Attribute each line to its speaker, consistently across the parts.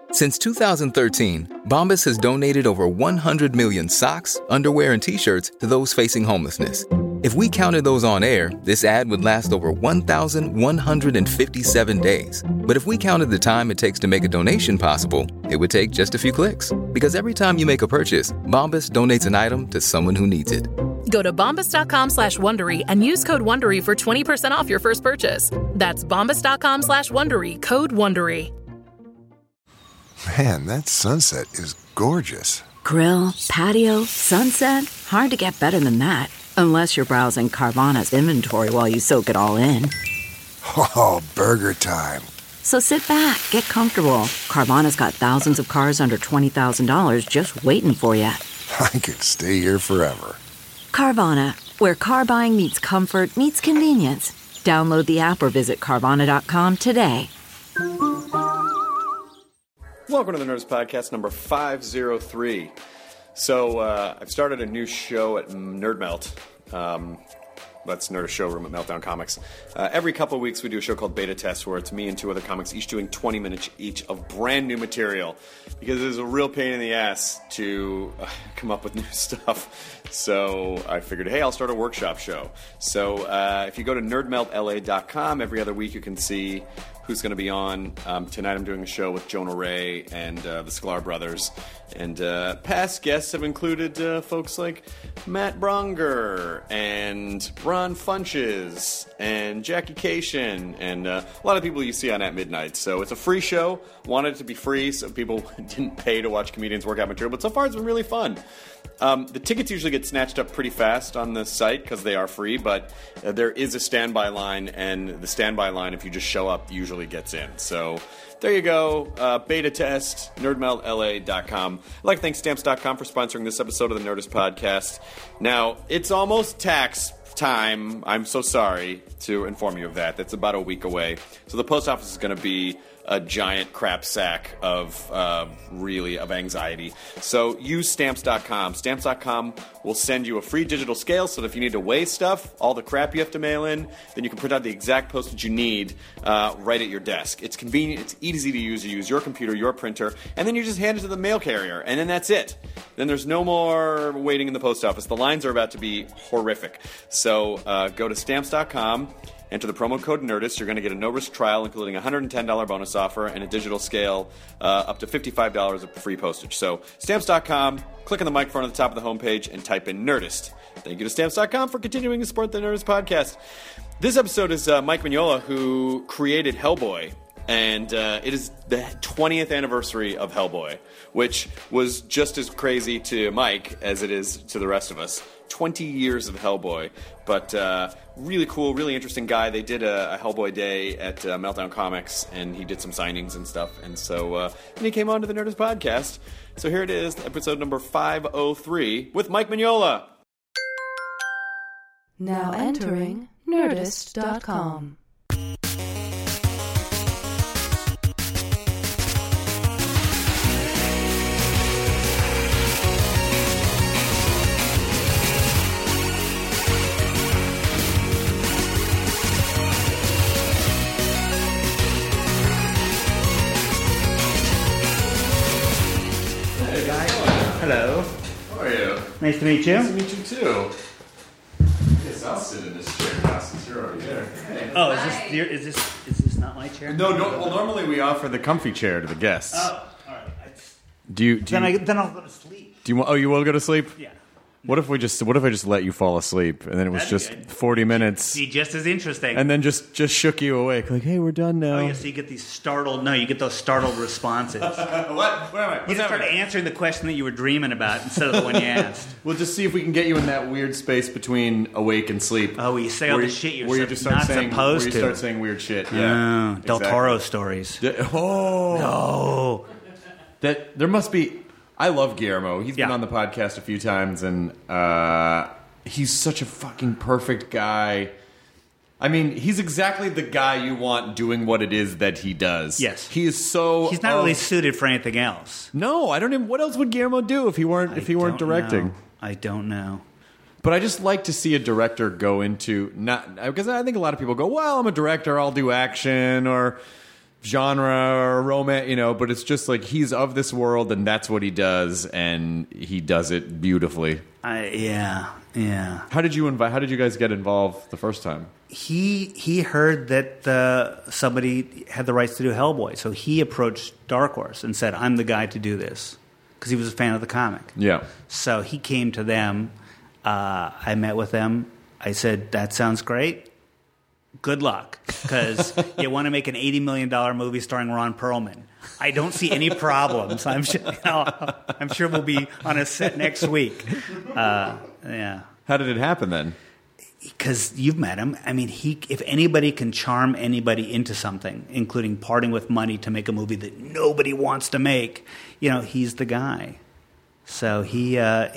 Speaker 1: Since 2013, Bombas has donated over 100 million socks, underwear, and T-shirts to those facing homelessness. If we counted those on air, this ad would last over 1,157 days. But if we counted the time it takes to make a donation possible, it would take just a few clicks. Because every time you make a purchase, Bombas donates an item to someone who needs it.
Speaker 2: Go to bombas.com/Wondery and use code Wondery for 20% off your first purchase. That's bombas.com/Wondery, code Wondery.
Speaker 3: Man, that sunset is gorgeous.
Speaker 4: Grill, patio, sunset. Hard to get better than that. Unless you're browsing Carvana's inventory while you soak it all in.
Speaker 3: Oh, burger time.
Speaker 4: So sit back, get comfortable. Carvana's got thousands of cars under $20,000 just waiting for you.
Speaker 3: I could stay here forever.
Speaker 4: Carvana, where car buying meets comfort meets convenience. Download the app or visit Carvana.com today.
Speaker 5: Welcome to the Nerdist Podcast number 503. So I've started a new show at Nerd Melt. That's Nerdist Showroom at Meltdown Comics. Every couple of weeks we do a show called Beta Test where it's me and two other comics each doing 20 minutes each of brand new material because it is a real pain in the ass to come up with new stuff. So I figured, hey, I'll start a workshop show. So if you go to nerdmeltla.com, every other week you can see who's going to be on. Tonight I'm doing a show with Jonah Ray and the Sklar brothers. And past guests have included folks like Matt Bronger and Ron Funches and Jackie Cation and a lot of people you see on At Midnight. So it's a free show. Wanted it to be free so people didn't pay to watch comedians work out material. But so far it's been really fun. The tickets usually get snatched up pretty fast on the site because they are free, but there is a standby line, and the standby line, if you just show up, usually gets in. So there you go. Beta test, nerdmeltla.com. I'd like to thank Stamps.com for sponsoring this episode of the Nerdist Podcast. Now, it's almost tax time. I'm so sorry to inform you of that. That's about a week away. So the post office is going to be a giant crap sack of anxiety. So use Stamps.com. Stamps.com will send you a free digital scale so that if you need to weigh stuff, all the crap you have to mail in, then you can print out the exact postage you need right at your desk. It's convenient. It's easy to use. You use your computer, your printer, and then you just hand it to the mail carrier, and then that's it. Then there's no more waiting in the post office. The lines are about to be horrific. So go to Stamps.com. Enter the promo code NERDIST. You're going to get a no-risk trial, including a $110 bonus offer and a digital scale up to $55 of free postage. So, Stamps.com, click on the microphone at the top of the homepage, and type in NERDIST. Thank you to Stamps.com for continuing to support the Nerdist Podcast. This episode is Mike Mignola, who created Hellboy. And it is the 20th anniversary of Hellboy, which was just as crazy to Mike as it is to the rest of us. 20 years of Hellboy, but really cool, really interesting guy. They did a Hellboy day at Meltdown Comics, and he did some signings and stuff, and so and he came on to the Nerdist Podcast. So here it is, episode number 503 with Mike Mignola.
Speaker 6: Now entering Nerdist.com.
Speaker 7: Hello.
Speaker 5: How are you?
Speaker 7: Nice to meet you.
Speaker 5: Nice to meet you too. I guess I'll sit in this chair now since you're already there. Hey.
Speaker 7: Oh, is this not my chair?
Speaker 5: No. Well, normally we offer the comfy chair to the guests.
Speaker 7: Oh, all right.
Speaker 5: Then
Speaker 7: I'll go to sleep.
Speaker 5: you want? Oh, you will go to sleep?
Speaker 7: Yeah.
Speaker 5: What if I just let you fall asleep and then it was
Speaker 7: That'd
Speaker 5: just
Speaker 7: be good.
Speaker 5: 40 minutes
Speaker 7: Be just as interesting.
Speaker 5: and then just shook you awake like, hey, we're done now.
Speaker 7: Oh, yeah, so you get these startled. No, you get those startled responses.
Speaker 5: What? Where am I?
Speaker 7: You just start answering the question that you were dreaming about instead of the one you asked.
Speaker 5: We'll just see if we can get you in that weird space between awake and sleep.
Speaker 7: Oh, where you say all the shit you're
Speaker 5: where you just start
Speaker 7: not
Speaker 5: saying,
Speaker 7: supposed
Speaker 5: where you
Speaker 7: to.
Speaker 5: start saying weird shit. Yeah,
Speaker 7: Oh, Del Toro stories.
Speaker 5: Oh
Speaker 7: No.
Speaker 5: that there must be. I love Guillermo. He's been
Speaker 7: Yeah.
Speaker 5: on the podcast a few times, and he's such a fucking perfect guy. I mean, he's exactly the guy you want doing what it is that he does.
Speaker 7: Yes.
Speaker 5: He is so...
Speaker 7: He's not really suited for anything else.
Speaker 5: No, I don't even... What else would Guillermo do if he weren't directing?
Speaker 7: I don't know.
Speaker 5: But I just like to see a director go into... not because I think a lot of people go, well, I'm a director, I'll do action, or genre or romance, but it's just like he's of this world and that's what he does, and he does it beautifully.
Speaker 7: Yeah.
Speaker 5: How did you guys get involved the first time?
Speaker 7: He heard that somebody had the rights to do Hellboy, so he approached Dark Horse and said, "I'm the guy to do this," because he was a fan of the comic.
Speaker 5: Yeah.
Speaker 7: So he came to them. I met with them. I said, "That sounds great. Good luck, because you want to make an $80 million movie starring Ron Perlman. I don't see any problems. I'm sure we'll be on a set next week." Yeah.
Speaker 5: How did it happen then?
Speaker 7: Because you've met him. I mean, if anybody can charm anybody into something, including parting with money to make a movie that nobody wants to make, he's the guy. So he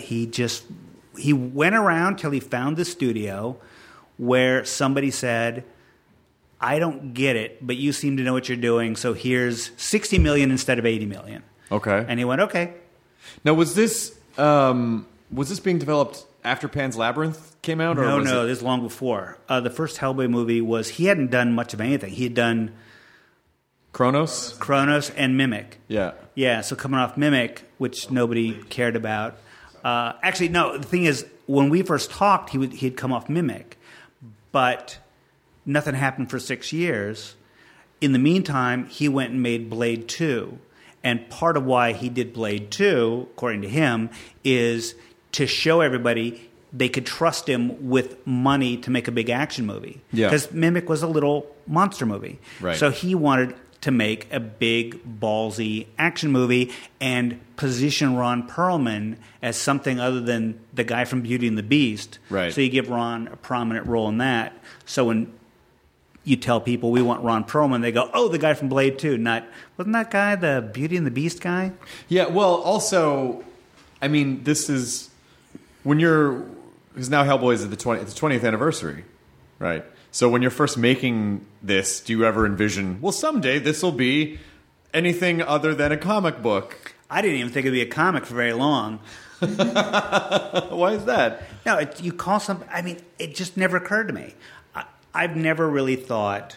Speaker 7: went around till he found the studio where somebody said, "I don't get it, but you seem to know what you're doing, so here's $60 million instead of $80 million." Okay. And he went, "Okay."
Speaker 5: Now, was this being developed after Pan's Labyrinth came out?
Speaker 7: No, this is long before. The first Hellboy movie he hadn't done much of anything. He had done
Speaker 5: Kronos
Speaker 7: and Mimic.
Speaker 5: Yeah.
Speaker 7: Yeah, so coming off Mimic, which nobody cared about. Actually, no, the thing is, when we first talked, he'd come off Mimic, but nothing happened for 6 years. In the meantime, he went and made Blade 2. And part of why he did Blade 2, according to him, is to show everybody they could trust him with money to make a big action movie.
Speaker 5: Yeah.
Speaker 7: Because Mimic was a little monster movie.
Speaker 5: Right.
Speaker 7: So he wanted to make a big, ballsy action movie and position Ron Perlman as something other than the guy from Beauty and the Beast.
Speaker 5: Right.
Speaker 7: So you give Ron a prominent role in that. So when you tell people we want Ron Perlman, they go, "Oh, the guy from Blade 2." Not, wasn't that guy the Beauty and the Beast guy?
Speaker 5: Yeah, well, also, I mean, this is... Because now Hellboy is at the 20th anniversary, right? So when you're first making this, do you ever envision, well, someday this will be anything other than a comic book?
Speaker 7: I didn't even think it'd be a comic for very long.
Speaker 5: Why is that?
Speaker 7: No, you call something... I mean, it just never occurred to me. I've never really thought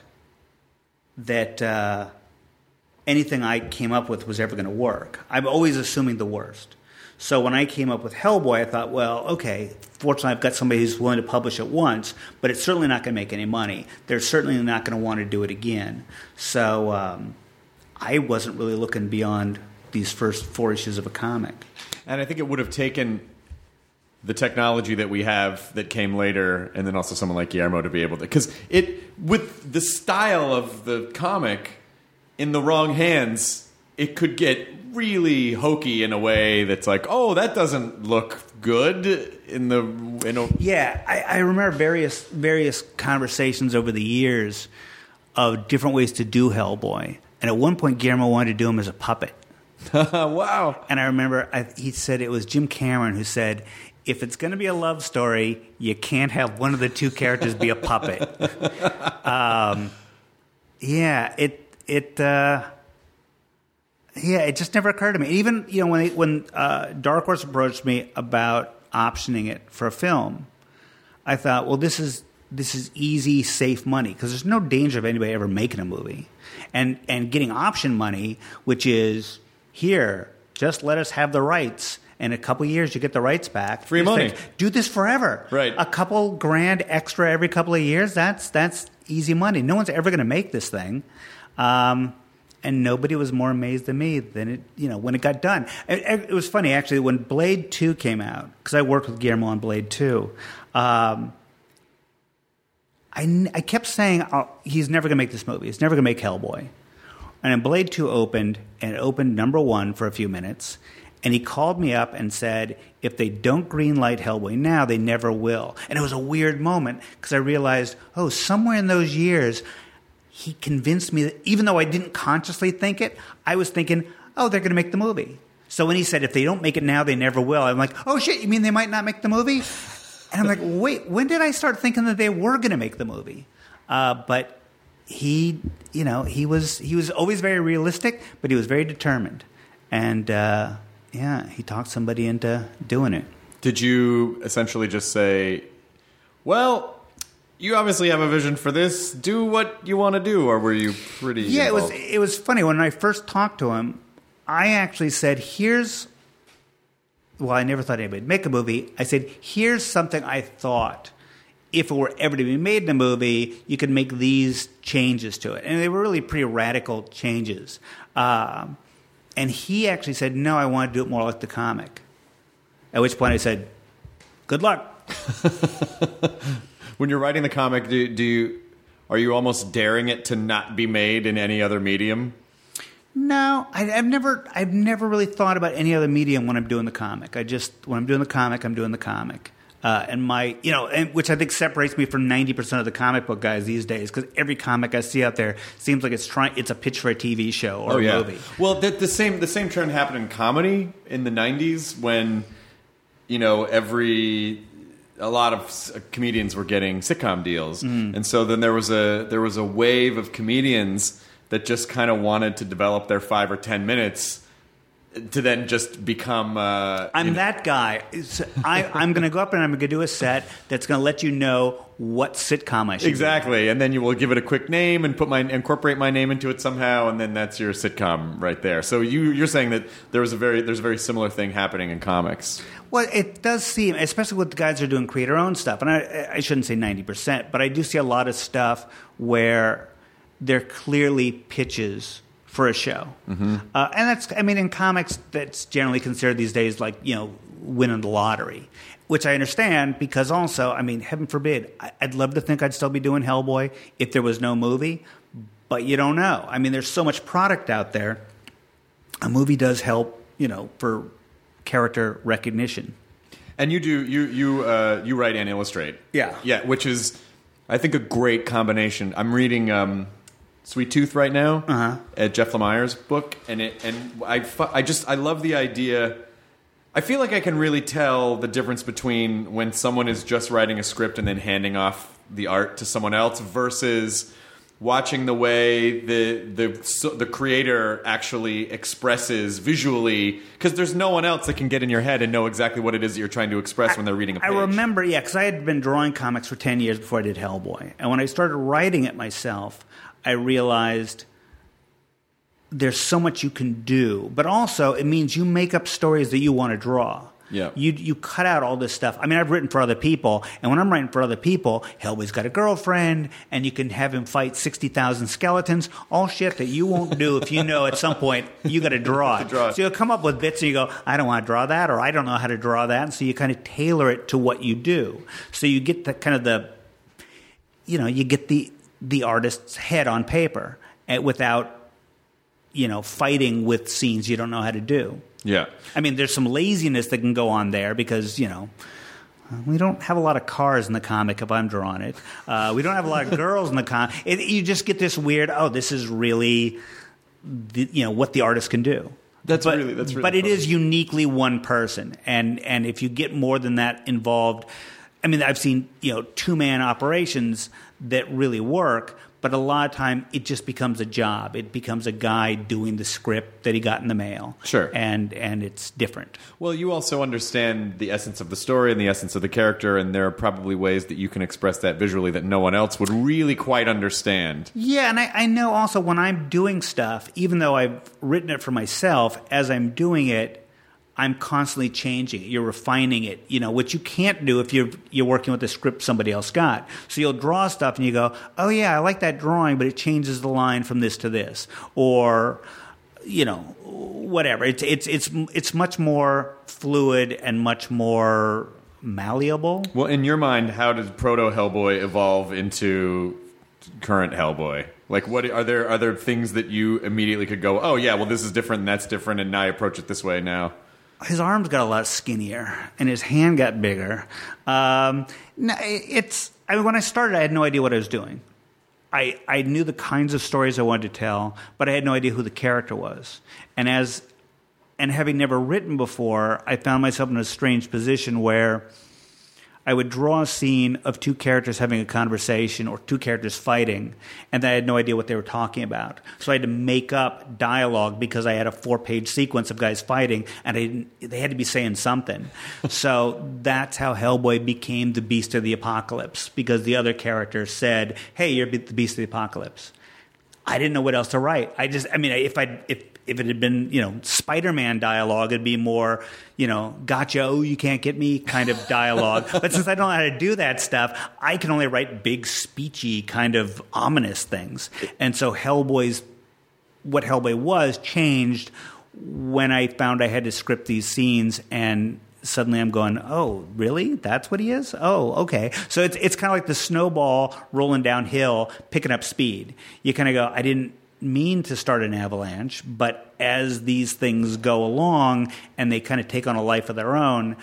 Speaker 7: that anything I came up with was ever going to work. I'm always assuming the worst. So when I came up with Hellboy, I thought, well, okay, fortunately I've got somebody who's willing to publish it once, but it's certainly not going to make any money. They're certainly not going to want to do it again. So I wasn't really looking beyond these first 4 issues of a comic.
Speaker 5: And I think it would have taken the technology that we have that came later, and then also someone like Guillermo to be able to... Because with the style of the comic, in the wrong hands, it could get really hokey in a way that's like, oh, that doesn't look good
Speaker 7: Yeah, I remember various conversations over the years of different ways to do Hellboy. And at one point, Guillermo wanted to do him as a puppet.
Speaker 5: Wow.
Speaker 7: And I remember he said it was Jim Cameron who said, if it's going to be a love story, you can't have one of the two characters be a puppet. It just never occurred to me. Even when Dark Horse approached me about optioning it for a film, I thought, well, this is easy, safe money because there's no danger of anybody ever making a movie, and getting option money, which is here, just let us have the rights. In a couple of years, you get the rights back.
Speaker 5: Free money.
Speaker 7: Do this forever.
Speaker 5: Right.
Speaker 7: A couple grand extra every couple of years. That's easy money. No one's ever going to make this thing. And nobody was more amazed than me than when it got done. It was funny, actually, when Blade 2 came out, because I worked with Guillermo on Blade 2, I kept saying, he's never going to make this movie. He's never going to make Hellboy. And then Blade 2 opened, and it opened #1 for a few minutes. And he called me up and said, if they don't greenlight Hellboy now, they never will. And it was a weird moment, because I realized, somewhere in those years, he convinced me that even though I didn't consciously think it, I was thinking, they're going to make the movie. So when he said, if they don't make it now, they never will, I'm like, oh, shit, you mean they might not make the movie? And I'm like, wait, when did I start thinking that they were going to make the movie? But he was always very realistic, but he was very determined. And, he talked somebody into doing it.
Speaker 5: Did you essentially just say, well... you obviously have a vision for this. Do what you want to do, or were you pretty?
Speaker 7: Yeah,
Speaker 5: involved?
Speaker 7: it was funny when I first talked to him. I actually said, well, I never thought anybody would make a movie. I said, here's something I thought. If it were ever to be made in a movie, you could make these changes to it. And they were really pretty radical changes. And he actually said, no, I want to do it more like the comic. At which point I said, good luck.
Speaker 5: When you're writing the comic, are you almost daring it to not be made in any other medium?
Speaker 7: No, I've never really thought about any other medium when I'm doing the comic. When I'm doing the comic, I'm doing the comic. Which I think separates me from 90% of the comic book guys these days, because every comic I see out there seems like it's a pitch for a TV show or a movie.
Speaker 5: Well, the same trend happened in comedy in the 90s when, a lot of comedians were getting sitcom deals, and so then there was a wave of comedians that just kind of wanted to develop their 5 or 10 minutes to then just become... I'm
Speaker 7: that guy. I'm going to go up and I'm going to do a set that's going to let you know what sitcom I should
Speaker 5: Exactly. Do. And then you will give it a quick name and incorporate my name into it somehow, and then that's your sitcom right there. So you're saying that there's a very similar thing happening in comics.
Speaker 7: Well, it does seem, especially with the guys who are doing creator-owned stuff, and I shouldn't say 90%, but I do see a lot of stuff where they're clearly pitches for a show. Mm-hmm. And in comics, that's generally considered these days like, winning the lottery, which I understand because also, heaven forbid, I'd love to think I'd still be doing Hellboy if there was no movie, but you don't know. There's so much product out there. A movie does help, for character recognition. And
Speaker 5: you write and illustrate.
Speaker 7: Yeah.
Speaker 5: Yeah, which is, I think, a great combination. I'm reading... Sweet Tooth right now, at Jeff Lemire's book, and I love the idea. I feel like I can really tell the difference between when someone is just writing a script and then handing off the art to someone else versus watching the way the creator actually expresses visually, because there's no one else that can get in your head and know exactly what it is that you're trying to express when they're reading a page.
Speaker 7: I remember, because I had been drawing comics for 10 years before I did Hellboy, and when I started writing it myself, I realized there's so much you can do, but also it means you make up stories that you want to draw.
Speaker 5: Yeah.
Speaker 7: You cut out all this stuff. I've written for other people, and when I'm writing for other people, Hellboy's got a girlfriend, and you can have him fight 60,000 skeletons, all shit that you won't do if you know at some point you got to draw it. So you'll come up with bits and you go, I don't want to draw that, or I don't know how to draw that, and so you kind of tailor it to what you do. So you get you get the artist's head on paper without, fighting with scenes you don't know how to do.
Speaker 5: Yeah.
Speaker 7: There's some laziness that can go on there because, we don't have a lot of cars in the comic if I'm drawing it. We don't have a lot of girls in the comic. You just get this weird, this is really, what the artist can do.
Speaker 5: That's really
Speaker 7: But
Speaker 5: funny.
Speaker 7: It is uniquely one person. And if you get more than that involved, I've seen, two-man operations that really work, but a lot of time it just becomes a job. It becomes a guy doing the script that he got in the mail.
Speaker 5: Sure.
Speaker 7: And it's different.
Speaker 5: Well, you also understand the essence of the story and the essence of the character, and there are probably ways that you can express that visually that no one else would really quite understand.
Speaker 7: Yeah, and I know also when I'm doing stuff, even though I've written it for myself, as I'm doing it, I'm constantly changing it. You're refining it, which you can't do if you're working with a script somebody else got. So you'll draw stuff and you go, oh yeah, I like that drawing, but it changes the line from this to this, or whatever. It's much more fluid and much more malleable.
Speaker 5: Well, in your mind, how did Proto Hellboy evolve into current Hellboy? Like, what are there things that you immediately could go, oh yeah, well this is different and that's different, and now I approach it this way now?
Speaker 7: His arms got a lot skinnier, and his hand got bigger. When I started, I had no idea what I was doing. I knew the kinds of stories I wanted to tell, but I had no idea who the character was. And having never written before, I found myself in a strange position where I would draw a scene of two characters having a conversation or two characters fighting, and I had no idea what they were talking about. So I had to make up dialogue because I had a 4-page sequence of guys fighting, and they had to be saying something. So that's how Hellboy became the Beast of the Apocalypse, because the other character said, "Hey, you're the Beast of the Apocalypse." I didn't know what else to write. If it had been, Spider-Man dialogue, it'd be more, gotcha, oh, you can't get me kind of dialogue. But since I don't know how to do that stuff, I can only write big, speechy, kind of ominous things. And so what Hellboy was changed when I found I had to script these scenes, and suddenly I'm going, oh, really? That's what he is? Oh, okay. So it's kind of like the snowball rolling downhill, picking up speed. You kind of go, I didn't mean to start an avalanche, but as these things go along and they kind of take on a life of their own,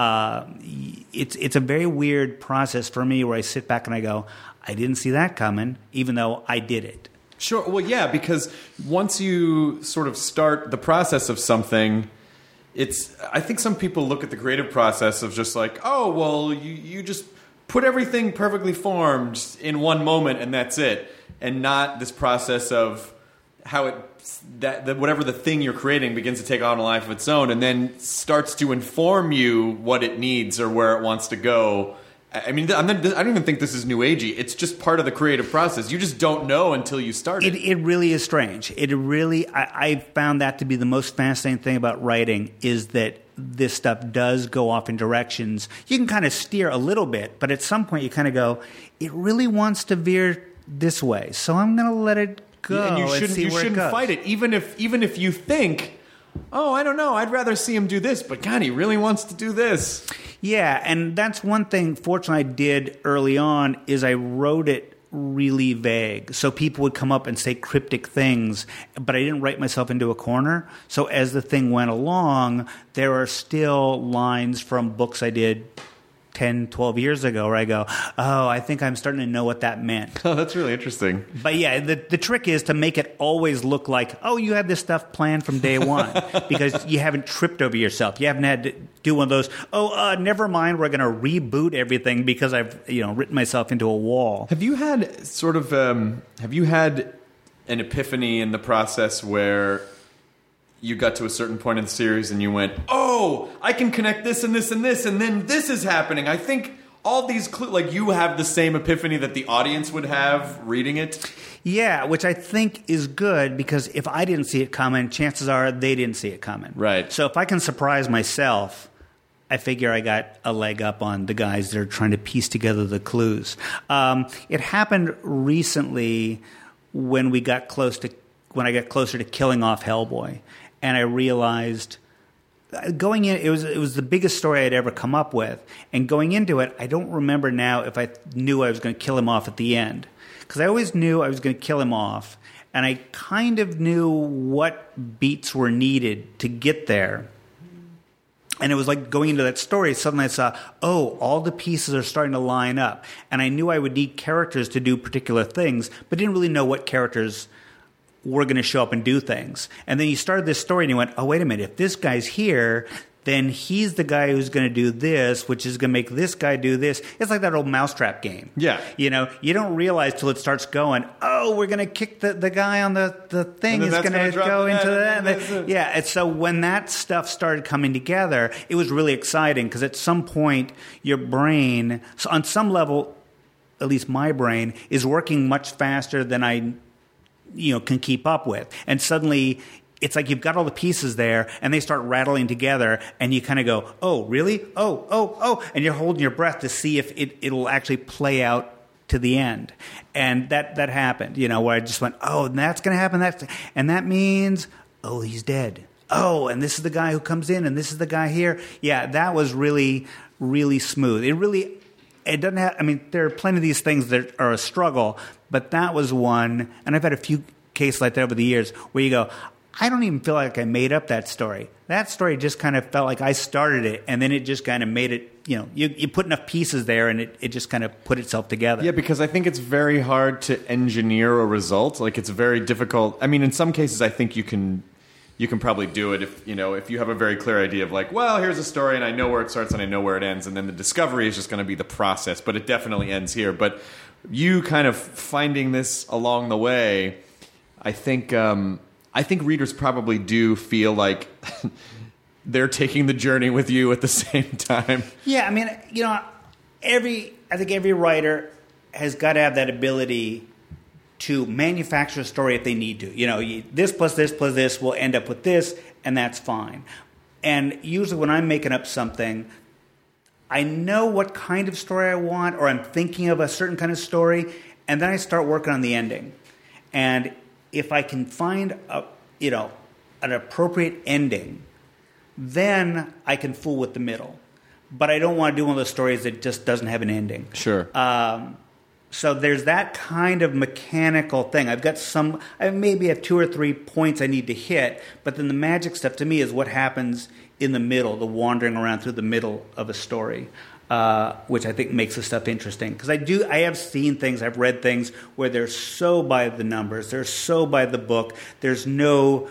Speaker 7: it's a very weird process for me where I sit back and I go, I didn't see that coming, even though I did it.
Speaker 5: Sure. Well, yeah, because once you sort of start the process of something, I think some people look at the creative process of just like, oh, well, you just put everything perfectly formed in one moment and that's it, and not this process of how whatever the thing you're creating begins to take on a life of its own and then starts to inform you what it needs or where it wants to go. I mean, I don't even think this is new agey. It's just part of the creative process. You just don't know until you start it.
Speaker 7: It really is strange. I found that to be the most fascinating thing about writing, is that this stuff does go off in directions. You can kind of steer a little bit, but at some point you kind of go, it really wants to veer this way, so I'm going to let it go.
Speaker 5: And you shouldn't fight it, even if you think, oh, I don't know, I'd rather see him do this, but God, he really wants to do this.
Speaker 7: Yeah, and that's one thing, fortunately, I did early on, is I wrote it really vague. So people would come up and say cryptic things, but I didn't write myself into a corner. So as the thing went along, there are still lines from books I did 10, 12 years ago where I go, oh, I think I'm starting to know what that meant.
Speaker 5: Oh, that's really interesting.
Speaker 7: But yeah, the trick is to make it always look like, oh, you have this stuff planned from day one, because you haven't tripped over yourself. You haven't had to do one of those, never mind, we're going to reboot everything because I've written myself into a wall.
Speaker 5: Have you had an epiphany in the process where you got to a certain point in the series and you went, oh, I can connect this and this and this, and then this is happening. I think all these clues, like you have the same epiphany that the audience would have reading it?
Speaker 7: Yeah, which I think is good, because if I didn't see it coming, chances are they didn't see it coming.
Speaker 5: Right.
Speaker 7: So if I can surprise myself, I figure I got a leg up on the guys that are trying to piece together the clues. It happened recently when I got closer to killing off Hellboy. And I realized going in, it was the biggest story I'd ever come up with. And going into it, I don't remember now if I knew I was going to kill him off at the end. Because I always knew I was going to kill him off. And I kind of knew what beats were needed to get there. And it was like going into that story, suddenly I saw, oh, all the pieces are starting to line up. And I knew I would need characters to do particular things, but didn't really know what characters were going to show up and do things. And then you started this story and you went, oh, wait a minute, if this guy's here, then he's the guy who's going to do this, which is going to make this guy do this. It's like that old mousetrap game.
Speaker 5: Yeah.
Speaker 7: You don't realize till it starts going, oh, we're going to kick the guy on the thing. He's going to go into that. Yeah. And so when that stuff started coming together, it was really exciting, because at some point your brain, so on some level, at least my brain, is working much faster than I can keep up with. And suddenly it's like you've got all the pieces there and they start rattling together and you kind of go, oh, really? Oh. And you're holding your breath to see if it'll actually play out to the end. And that happened, where I just went, oh, and that's going to happen. And that means, oh, he's dead. Oh, and this is the guy who comes in and this is the guy here. Yeah, that was really, really smooth. It doesn't have, there are plenty of these things that are a struggle, but that was one, and I've had a few cases like that over the years, where you go, I don't even feel like I made up that story. That story just kind of felt like I started it, and then it just kind of made it, you put enough pieces there, and it just kind of put itself together.
Speaker 5: Yeah, because I think it's very hard to engineer a result. Like, it's very difficult. In some cases, I think you can you can probably do it if you have a very clear idea of like, well, here's a story and I know where it starts and I know where it ends, and then the discovery is just going to be the process, but it definitely ends here. But you kind of finding this along the way, I think readers probably do feel like they're taking the journey with you at the same time.
Speaker 7: Yeah, I mean, I think every writer has got to have that ability to manufacture a story if they need to. This plus this plus this will end up with this, and that's fine. And usually when I'm making up something, I know what kind of story I want, or I'm thinking of a certain kind of story, and then I start working on the ending. And if I can find an appropriate ending, then I can fool with the middle. But I don't want to do one of those stories that just doesn't have an ending.
Speaker 5: Sure.
Speaker 7: So there's that kind of mechanical thing. I've got I maybe have 2 or 3 points I need to hit, but then the magic stuff to me is what happens in the middle, the wandering around through the middle of a story, which I think makes the stuff interesting. Because I have seen things, I've read things where they're so by the numbers, they're so by the book, there's no,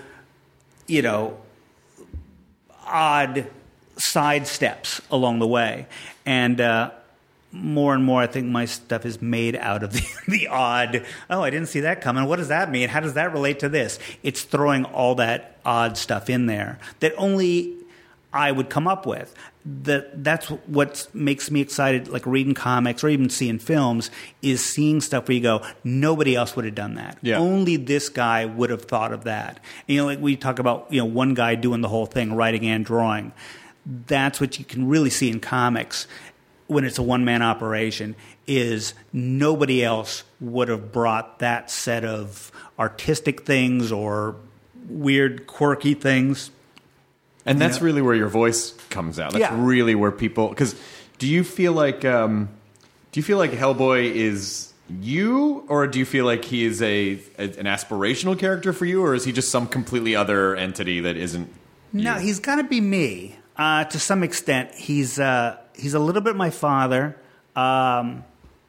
Speaker 7: odd side steps along the way. And more and more, I think my stuff is made out of the odd, oh, I didn't see that coming. What does that mean? How does that relate to this? It's throwing all that odd stuff in there that only I would come up with. That's what makes me excited, like reading comics or even seeing films, is seeing stuff where you go, nobody else would have done that.
Speaker 5: Yeah.
Speaker 7: Only this guy would have thought of that. And, like we talk about, one guy doing the whole thing, writing and drawing. That's what you can really see in comics when it's a one-man operation, is nobody else would have brought that set of artistic things or weird, quirky things.
Speaker 5: And that's really where your voice comes out. That's really where people... Because do you feel like Hellboy is you, or do you feel like he is an aspirational character for you, or is he just some completely other entity that isn't you?
Speaker 7: No, he's got to be me. To some extent, he's a little bit my father, but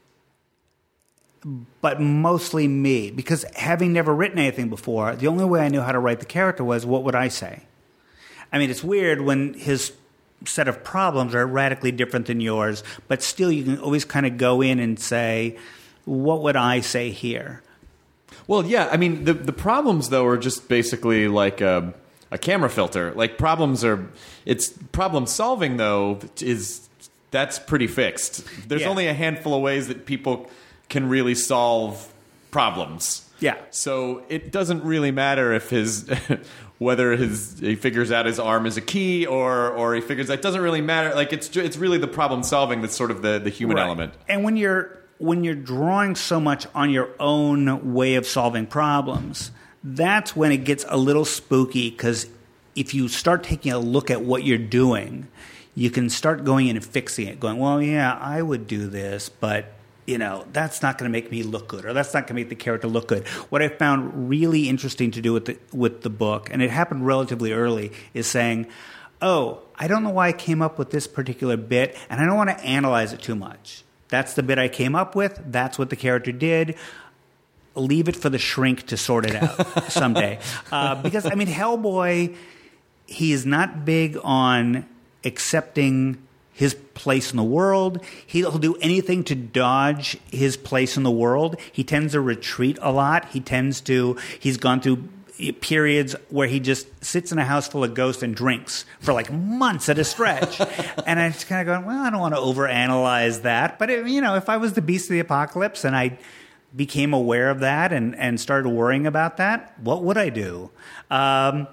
Speaker 7: mostly me. Because having never written anything before, the only way I knew how to write the character was, what would I say? I mean, it's weird when his set of problems are radically different than yours, but still you can always kind of go in and say, what would I say here?
Speaker 5: Well, yeah, I mean, the problems, though, are just basically like a camera filter. Like, it's problem solving, though, that's pretty fixed. There's only a handful of ways that people can really solve problems.
Speaker 7: Yeah.
Speaker 5: So it doesn't really matter if whether he figures out his arm is a key or he figures that doesn't really matter. Like, it's really the problem solving that's sort of the human element.
Speaker 7: And when you're drawing so much on your own way of solving problems, that's when it gets a little spooky, because if you start taking a look at what you're doing, you can start going in and fixing it, going, well, yeah, I would do this, but that's not going to make me look good, or that's not going to make the character look good. What I found really interesting to do with the book, and it happened relatively early, is saying, oh, I don't know why I came up with this particular bit, and I don't want to analyze it too much. That's the bit I came up with. That's what the character did. Leave it for the shrink to sort it out someday. Because, I mean, Hellboy, he is not big on accepting his place in the world. He'll do anything to dodge his place in the world. He tends to retreat a lot. He's gone through periods where he just sits in a house full of ghosts and drinks for like months at a stretch. And I just kind of going, well, I don't want to overanalyze that. But, if I was the Beast of the Apocalypse and I became aware of that and started worrying about that, what would I do? I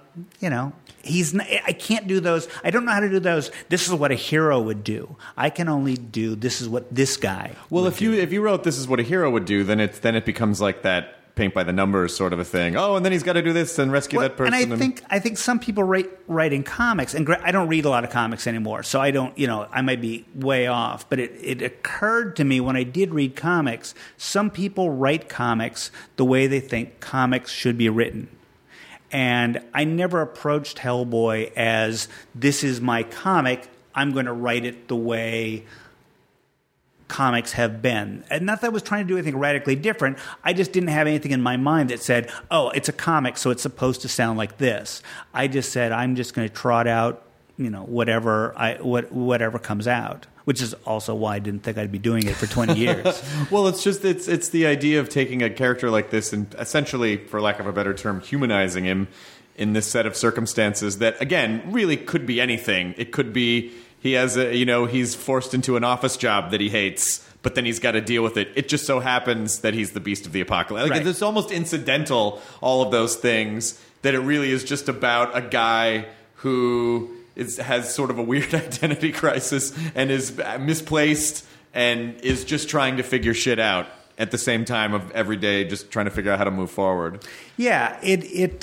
Speaker 7: can't do those. I don't know how to do those. This is what a hero would do. I can only do, this is what this guy
Speaker 5: Well,
Speaker 7: would do.
Speaker 5: if you wrote this is what a hero would do, then it becomes like that paint by the numbers sort of a thing. Oh, and then he's got to do this and rescue that person.
Speaker 7: And I think some people write in comics, and I don't read a lot of comics anymore, so I don't, I might be way off. But it occurred to me when I did read comics, some people write comics the way they think comics should be written. And I never approached Hellboy as, this is my comic, I'm going to write it the way comics have been. And not that I was trying to do anything radically different. I just didn't have anything in my mind that said, oh, it's a comic, so it's supposed to sound like this. I just said, I'm just going to trot out, whatever comes out. Which is also why I didn't think I'd be doing it for 20 years.
Speaker 5: Well, it's the idea of taking a character like this and essentially, for lack of a better term, humanizing him in this set of circumstances that, again, really could be anything. It could be he has he's forced into an office job that he hates, but then he's got to deal with it. It just so happens that he's the beast of the apocalypse. Like, It's almost incidental, all of those things, that it really is just about a guy who has sort of a weird identity crisis and is misplaced and is just trying to figure shit out at the same time of every day just trying to figure out how to move forward.
Speaker 7: Yeah, it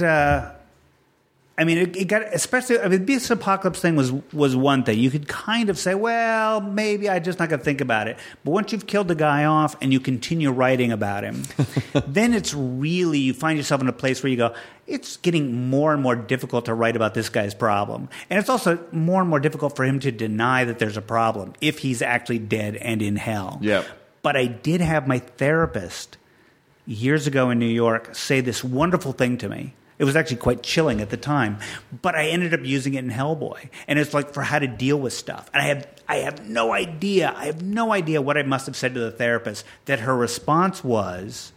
Speaker 7: got, especially, the Beast Apocalypse thing was one thing. You could kind of say, well, maybe I'm just not going to think about it. But once you've killed the guy off and you continue writing about him, then it's really, you find yourself in a place where you go, it's getting more and more difficult to write about this guy's problem. And it's also more and more difficult for him to deny that there's a problem if he's actually dead and in hell.
Speaker 5: Yep.
Speaker 7: But I did have my therapist years ago in New York say this wonderful thing to me. It was actually quite chilling at the time, but I ended up using it in Hellboy, and it's like for how to deal with stuff. And I have no idea. I have no idea what I must have said to the therapist. That her response was,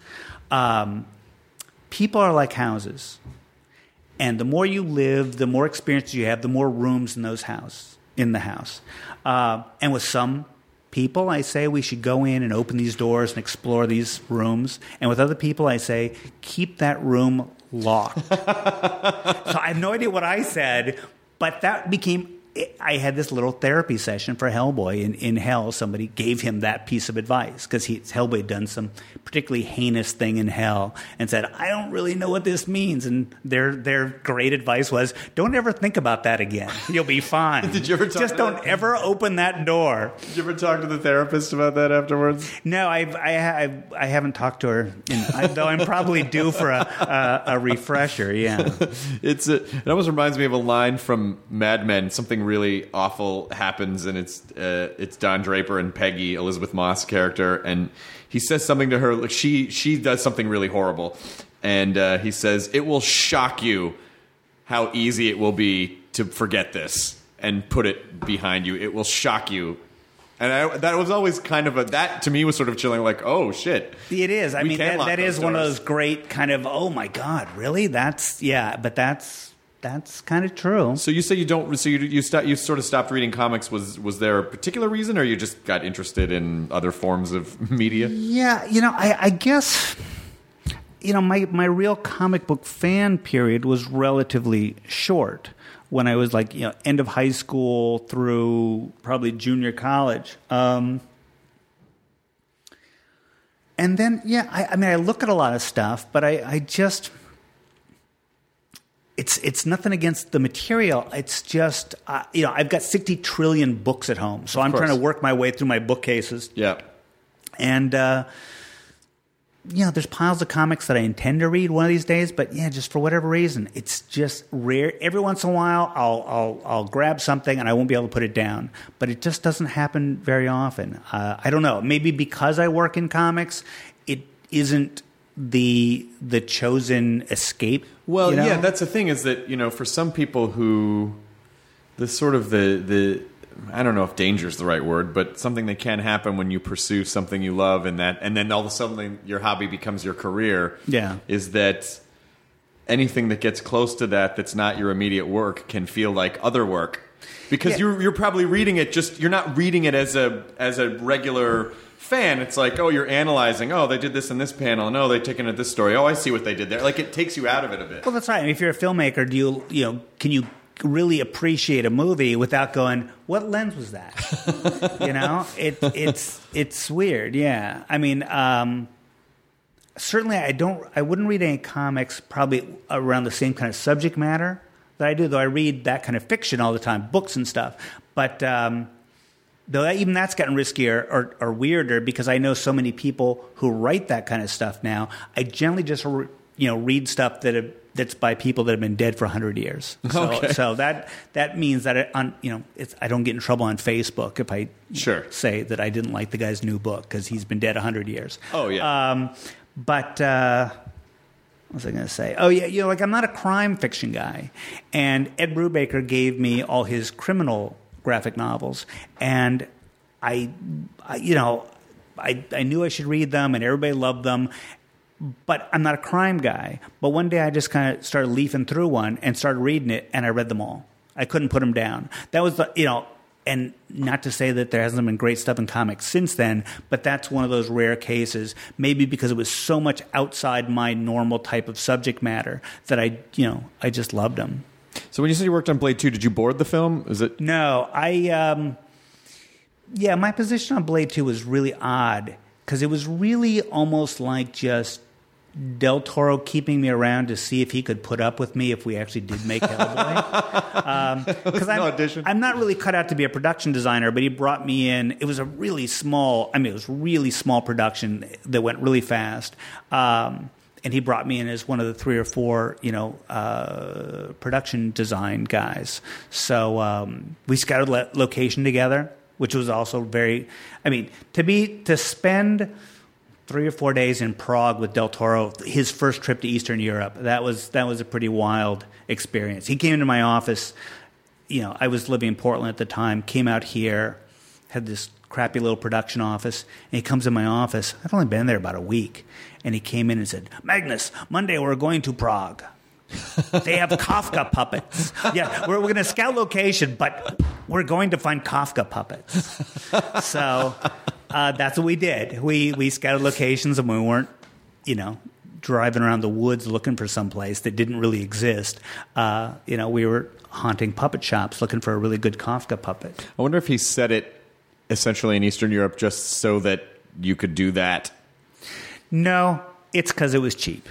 Speaker 7: people are like houses, and the more you live, the more experience you have, the more rooms in the house. And with some people, I say we should go in and open these doors and explore these rooms. And with other people, I say keep that room locked. So I have no idea what I said, but that became... I had this little therapy session for Hellboy in Hell. Somebody gave him that piece of advice because Hellboy had done some particularly heinous thing in Hell and said, I don't really know what this means. And their great advice was, don't ever think about that again. You'll be fine.
Speaker 5: Did you ever talk
Speaker 7: Just don't ever open that door.
Speaker 5: Did you ever talk to the therapist about that afterwards?
Speaker 7: No, I haven't talked to her, though I'm probably due for a refresher, yeah.
Speaker 5: It almost reminds me of a line from Mad Men, something really awful happens, and it's Don Draper and Peggy, Elizabeth Moss character, and he says something to her. Like she does something really horrible, and he says, "It will shock you how easy it will be to forget this and put it behind you. It will shock you." And that was always kind of that to me was sort of chilling, like, oh shit.
Speaker 7: It is. I mean, that is one of those great kind of, oh my God, really? That's kind of true.
Speaker 5: So you say you don't. So you sort of stopped reading comics. Was there a particular reason, or you just got interested in other forms of media?
Speaker 7: Yeah, I guess, my real comic book fan period was relatively short. When I was like, end of high school through probably junior college. And then, I look at a lot of stuff, but I just... It's nothing against the material. It's just, I've got 60 trillion books at home. So I'm trying to work my way through my bookcases.
Speaker 5: Yeah.
Speaker 7: And, there's piles of comics that I intend to read one of these days. But, just for whatever reason, it's just rare. Every once in a while, I'll grab something and I won't be able to put it down. But it just doesn't happen very often. I don't know. Maybe because I work in comics, it isn't the chosen escape.
Speaker 5: Well, yeah, that's the thing is that, for some people who the sort of the I don't know if danger is the right word, but something that can happen when you pursue something you love and then all of a sudden your hobby becomes your career.
Speaker 7: Yeah.
Speaker 5: Is that anything that gets close to that's not your immediate work can feel like other work. Because you're probably reading it you're not reading it as a regular fan. It's like, oh, you're analyzing, oh, they did this in this panel, and oh, they're taking it this story, oh, I see what they did there. Like, it takes you out of it a bit.
Speaker 7: Well, that's right. I mean, if you're a filmmaker, can you really appreciate a movie without going, what lens was that? It's weird. Yeah. I mean, certainly I wouldn't read any comics probably around the same kind of subject matter that I do, though I read that kind of fiction all the time, books and stuff. But though even that's gotten riskier or weirder because I know so many people who write that kind of stuff now. I generally just read stuff that that's by people that have been dead for 100 years. So that means that I don't get in trouble on Facebook if I say that I didn't like the guy's new book because he's been dead 100 years.
Speaker 5: Oh yeah.
Speaker 7: What was I going to say? Oh yeah, I'm not a crime fiction guy, and Ed Brubaker gave me all his criminal graphic novels, and I knew I should read them, and everybody loved them. But I'm not a crime guy. But one day I just kind of started leafing through one and started reading it, and I read them all. I couldn't put them down. That was and not to say that there hasn't been great stuff in comics since then, but that's one of those rare cases, maybe because it was so much outside my normal type of subject matter that I just loved them.
Speaker 5: So when you said you worked on Blade 2, did you board the film? Is it?
Speaker 7: No, my position on Blade 2 was really odd because it was really almost like just Del Toro keeping me around to see if he could put up with me if we actually did make Hellboy. Because I'm not really cut out to be a production designer, but he brought me in. It was a really small, production that went really fast. And he brought me in as one of the 3 or 4, production design guys. So we scouted location together, which was also very, to spend 3 or 4 days in Prague with Del Toro, his first trip to Eastern Europe, that was a pretty wild experience. He came into my office. I was living in Portland at the time, came out here, had this crappy little production office, and he comes in my office. I've only been there about a week. And he came in and said, "Magnus, Monday we're going to Prague. They have Kafka puppets. Yeah, we're going to scout location, but we're going to find Kafka puppets." So that's what we did. We scouted locations, and we weren't, driving around the woods looking for some place that didn't really exist. We were haunting puppet shops looking for a really good Kafka puppet.
Speaker 5: I wonder if he set it essentially in Eastern Europe just so that you could do that.
Speaker 7: No, it's because it was cheap.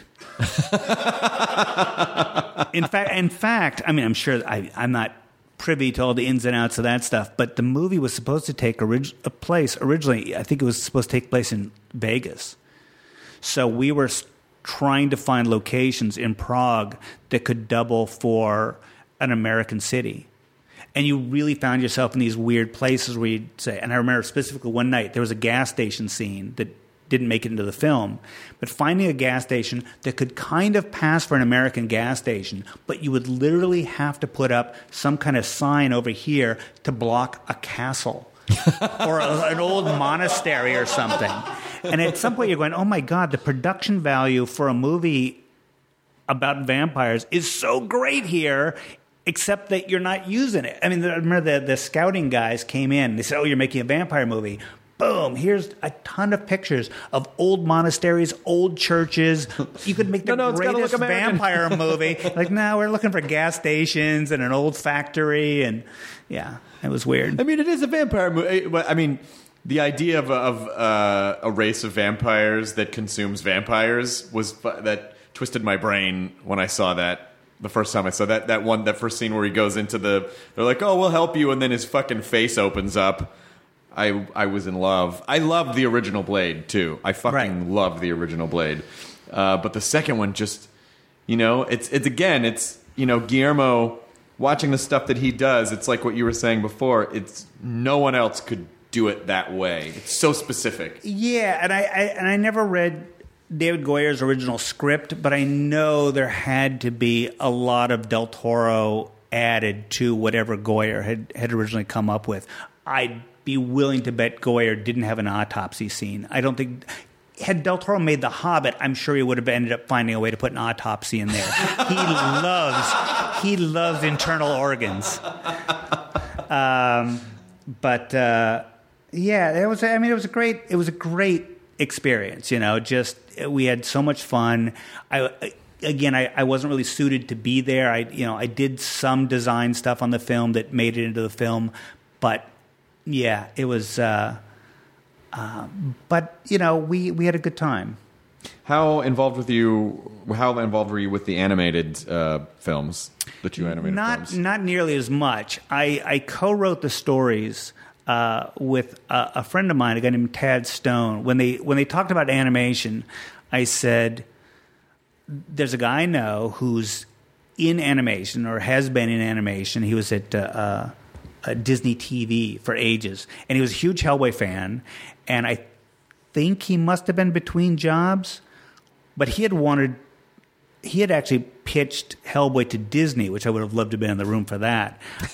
Speaker 7: In fact, I'm sure I'm not privy to all the ins and outs of that stuff, but the movie was supposed to take place originally. I think it was supposed to take place in Vegas. So we were trying to find locations in Prague that could double for an American city. And you really found yourself in these weird places where you'd say, and I remember specifically one night, there was a gas station scene that didn't make it into the film, but finding a gas station that could kind of pass for an American gas station, but you would literally have to put up some kind of sign over here to block a castle or an old monastery or something. And at some point you're going, oh my God, the production value for a movie about vampires is so great here, except that you're not using it. I remember the scouting guys came in. They said, "Oh, you're making a vampire movie." Boom, here's a ton of pictures of old monasteries, old churches. You could make the greatest vampire movie. No, we're looking for gas stations and an old factory. And yeah, it was weird.
Speaker 5: It is a vampire movie. The idea of a race of vampires that consumes vampires that twisted my brain when I saw that. The first time I saw that first scene where he goes into they're like, "Oh, we'll help you," and then his fucking face opens up. I was in love. I loved the original Blade too. I fucking loved the original Blade. But the second one just, it's Guillermo watching the stuff that he does. It's like what you were saying before. It's no one else could do it that way. It's so specific.
Speaker 7: Yeah, and I never read David Goyer's original script, but I know there had to be a lot of Del Toro added to whatever Goyer had originally come up with. I'd be willing to bet Goyer didn't have an autopsy scene. I don't think... Had Del Toro made The Hobbit, I'm sure he would have ended up finding a way to put an autopsy in there. He loves internal organs. It was a great experience. We had so much fun. I wasn't really suited to be there. I did some design stuff on the film that made it into the film, but yeah, it was. But we had a good time.
Speaker 5: How involved were you with the animated films, the two animated films?
Speaker 7: Not nearly as much. I co-wrote the stories with a friend of mine, a guy named Tad Stone. When they talked about animation, I said, there's a guy I know who's in animation or has been in animation. He was at Disney TV for ages, and he was a huge Hellboy fan. And I think he must have been between jobs, but he had actually pitched Hellboy to Disney, which I would have loved to have been in the room for that. So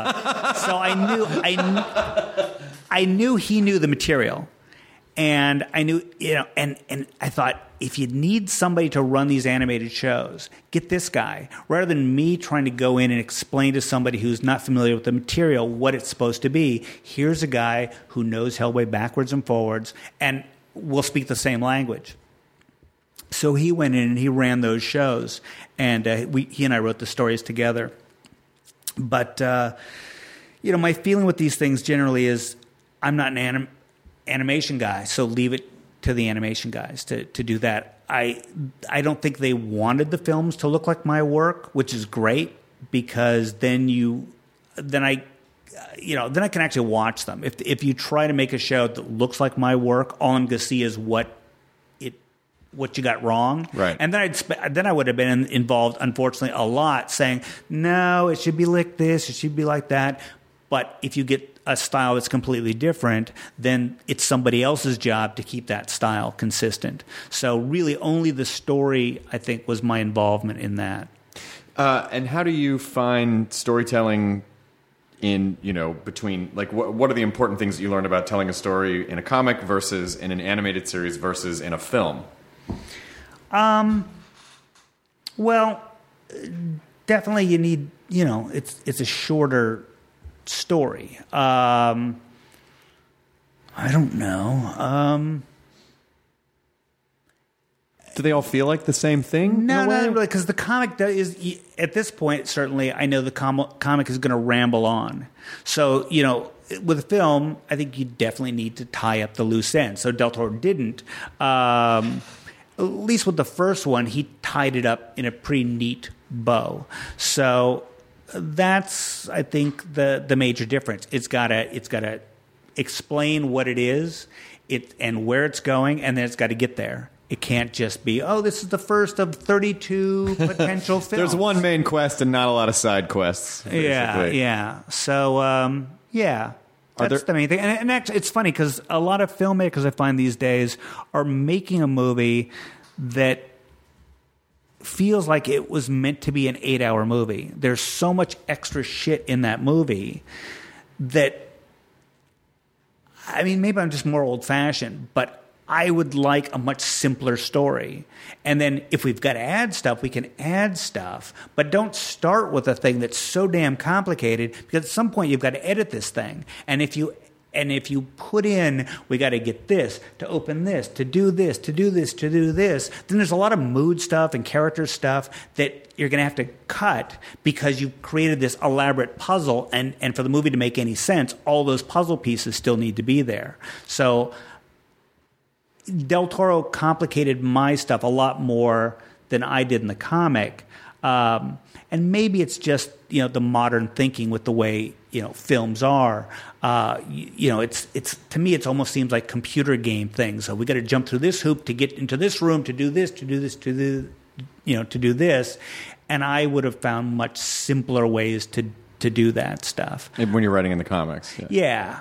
Speaker 7: I knew he knew the material, and I knew, and I thought, if you need somebody to run these animated shows, get this guy, rather than me trying to go in and explain to somebody who's not familiar with the material what it's supposed to be. Here's a guy who knows Hellboy backwards and forwards and will speak the same language. So he went in and he ran those shows, and he and I wrote the stories together. But my feeling with these things generally is I'm not an animation guy, so leave it to the animation guys to do that. I don't think they wanted the films to look like my work, which is great, because then I can actually watch them. If you try to make a show that looks like my work, all I'm going to see is what you got wrong.
Speaker 5: Right.
Speaker 7: And then I would have been involved, unfortunately, a lot, saying, no, it should be like this, it should be like that. But if you get a style that's completely different, then it's somebody else's job to keep that style consistent. So really only the story, I think, was my involvement in that.
Speaker 8: And how do you find storytelling in, between, like, what are the important things that you learn about telling a story in a comic versus in an animated series versus in a film?
Speaker 7: Well, definitely you need, it's a shorter story. I don't know.
Speaker 8: Do they all feel like the same thing?
Speaker 7: No, not really, because the comic is, at this point, certainly, I know the comic is going to ramble on. So, with a film, I think you definitely need to tie up the loose ends. So Del Toro didn't. At least with the first one, he tied it up in a pretty neat bow. So that's, I think, the major difference. It's got to explain what it is, and where it's going, and then it's got to get there. It can't just be, this is the first of 32 potential films.
Speaker 8: There's one main quest and not a lot of side quests. Basically.
Speaker 7: Yeah. So, that's the main thing. And actually, it's funny because a lot of filmmakers I find these days are making a movie that feels like it was meant to be an 8-hour movie. There's so much extra shit in that movie that, maybe I'm just more old-fashioned, but I would like a much simpler story. And then if we've got to add stuff, we can add stuff. But don't start with a thing that's so damn complicated, because at some point you've got to edit this thing. And if you put in, we got to get this, to open this, to do this, to do this, to do this, then there's a lot of mood stuff and character stuff that you're going to have to cut because you've created this elaborate puzzle. And for the movie to make any sense, all those puzzle pieces still need to be there. So Del Toro complicated my stuff a lot more than I did in the comic. And maybe it's just, the modern thinking with the way, films are. It's to me, it almost seems like computer game things. So we got to jump through this hoop to get into this room, to do this, to do this, to do this. And I would have found much simpler ways to do that stuff.
Speaker 8: When you're writing in the comics.
Speaker 7: Yeah.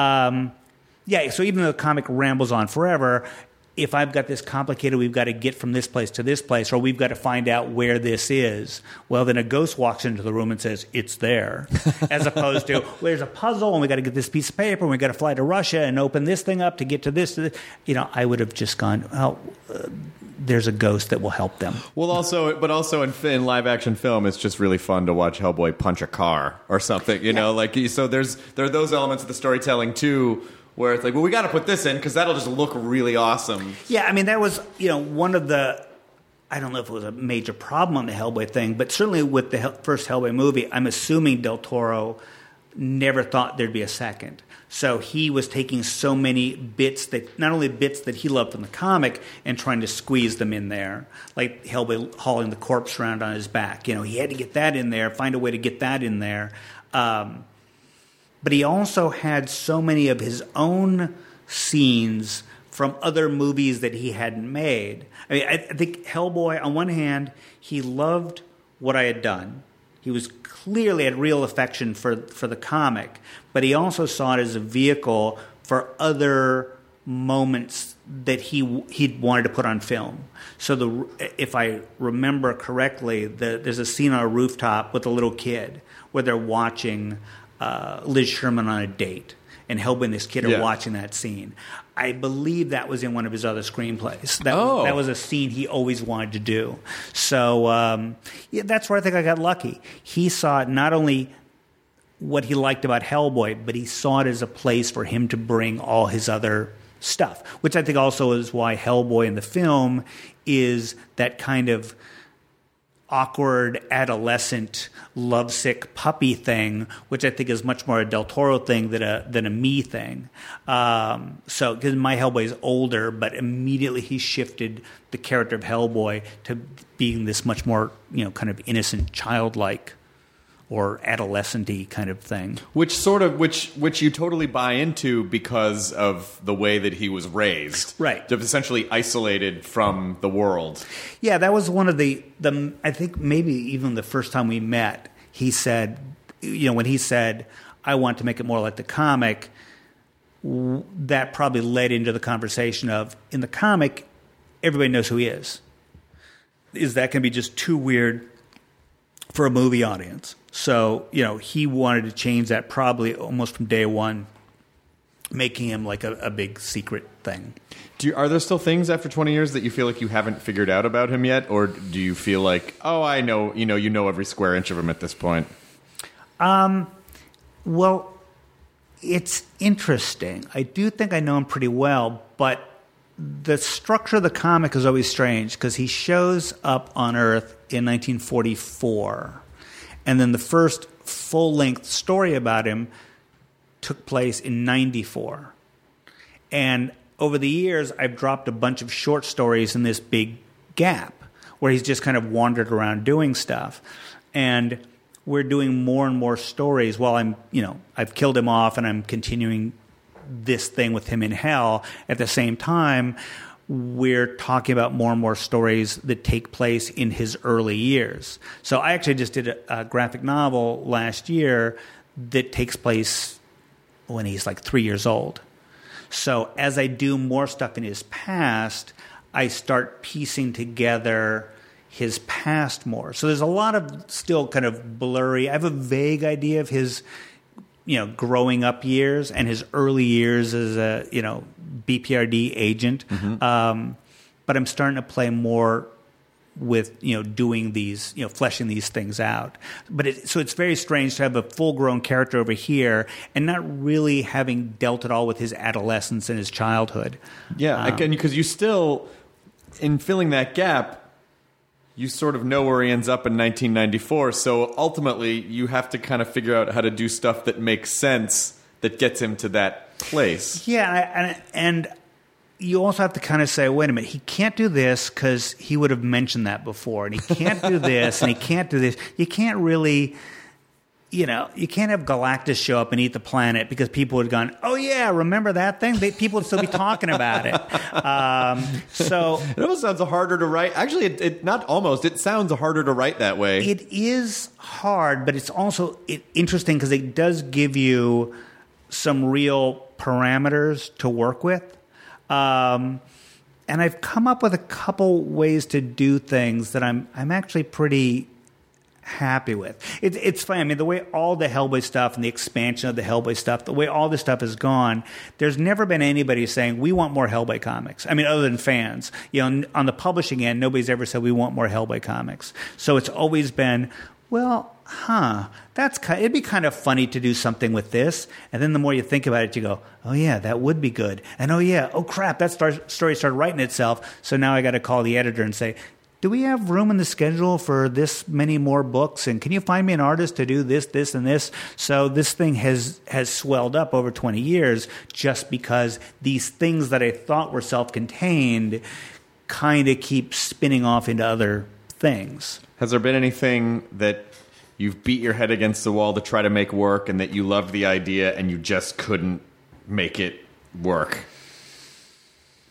Speaker 7: So even though the comic rambles on forever, if I've got this complicated, we've got to get from this place to this place, or we've got to find out where this is, well, then a ghost walks into the room and says, it's there. As opposed to, there's a puzzle, and we got to get this piece of paper, and we got to fly to Russia and open this thing up to get to this. I would have just gone, there's a ghost that will help them.
Speaker 8: Well, also in live action film, it's just really fun to watch Hellboy punch a car or something. So there are those elements of the storytelling too, where it's like, well, we got to put this in because that'll just look really awesome.
Speaker 7: Yeah, that was one of the, I don't know if it was a major problem on the Hellboy thing, but certainly with the first Hellboy movie, I'm assuming Del Toro never thought there'd be a second. So he was taking so many bits that, not only bits that he loved from the comic, and trying to squeeze them in there. Like Hellboy hauling the corpse around on his back. He had to get that in there, find a way to get that in there. But he also had so many of his own scenes from other movies that he hadn't made. I mean, I think Hellboy, on one hand, he loved what I had done. He was clearly had real affection for the comic, but he also saw it as a vehicle for other moments that he'd wanted to put on film. So if I remember correctly, there's a scene on a rooftop with a little kid where they're watching Liz Sherman on a date, and Hellboy and this kid are watching that scene. I believe that was in one of his other screenplays. That was a scene he always wanted to do. So that's where I think I got lucky. He saw it not only what he liked about Hellboy, but he saw it as a place for him to bring all his other stuff, which I think also is why Hellboy in the film is that kind of awkward adolescent lovesick puppy thing, which I think is much more a Del Toro thing than a me thing. So because my Hellboy is older, but immediately he shifted the character of Hellboy to being this much more kind of innocent, childlike or adolescent-y kind of thing. Which
Speaker 8: you totally buy into because of the way that he was raised.
Speaker 7: Right.
Speaker 8: Essentially isolated from the world.
Speaker 7: Yeah, that was one of the I think maybe even the first time we met, he said, when he said, I want to make it more like the comic, that probably led into the conversation of, in the comic, everybody knows who he is. Is that going to be just too weird for a movie audience? So, he wanted to change that probably almost from day one, making him like a big secret thing.
Speaker 8: Are there still things after 20 years that you feel like you haven't figured out about him yet? Or do you feel like, I know, you know every square inch of him at this point?
Speaker 7: Well, it's interesting. I do think I know him pretty well, but the structure of the comic is always strange because he shows up on Earth in 1944. And then the first full-length story about him took place in 94. And over the years, I've dropped a bunch of short stories in this big gap where he's just kind of wandered around doing stuff. And we're doing more and more stories while I've killed him off and I'm continuing this thing with him in hell. At the same time, we're talking about more and more stories that take place in his early years. So I actually just did a graphic novel last year that takes place when he's like 3 years old. So as I do more stuff in his past, I start piecing together his past more. So there's a lot of still kind of blurry. I have a vague idea of his growing up years and his early years as a, BPRD agent. Mm-hmm. But I'm starting to play more with, doing these, fleshing these things out. But so it's very strange to have a full-grown character over here and not really having dealt at all with his adolescence and his childhood.
Speaker 8: Yeah, again, because you still, in filling that gap, you sort of know where he ends up in 1994, so ultimately you have to kind of figure out how to do stuff that makes sense that gets him to that place.
Speaker 7: Yeah, and you also have to kind of say, wait a minute, he can't do this because he would have mentioned that before, and he can't do this, and he can't do this. You can't really... you can't have Galactus show up and eat the planet because people would have gone, oh, yeah, remember that thing? People would still be talking about it. So
Speaker 8: it almost sounds harder to write. Actually, it sounds harder to write that way.
Speaker 7: It is hard, but it's also interesting because it does give you some real parameters to work with. And I've come up with a couple ways to do things that I'm actually pretty happy with. It's funny. I mean, the way all the Hellboy stuff and the expansion of the Hellboy stuff, the way all this stuff has gone, there's never been anybody saying, we want more Hellboy comics. I mean, other than fans. On the publishing end, nobody's ever said, we want more Hellboy comics. So it's always been, well, it'd be kind of funny to do something with this. And then the more you think about it, you go, oh, yeah, that would be good. And oh, crap, that story started writing itself. So now I got to call the editor and say, do we have room in the schedule for this many more books? And can you find me an artist to do this, this, and this? So this thing has swelled up over 20 years just because these things that I thought were self-contained kind of keep spinning off into other things.
Speaker 8: Has there been anything that you've beat your head against the wall to try to make work and that you loved the idea and you just couldn't make it work?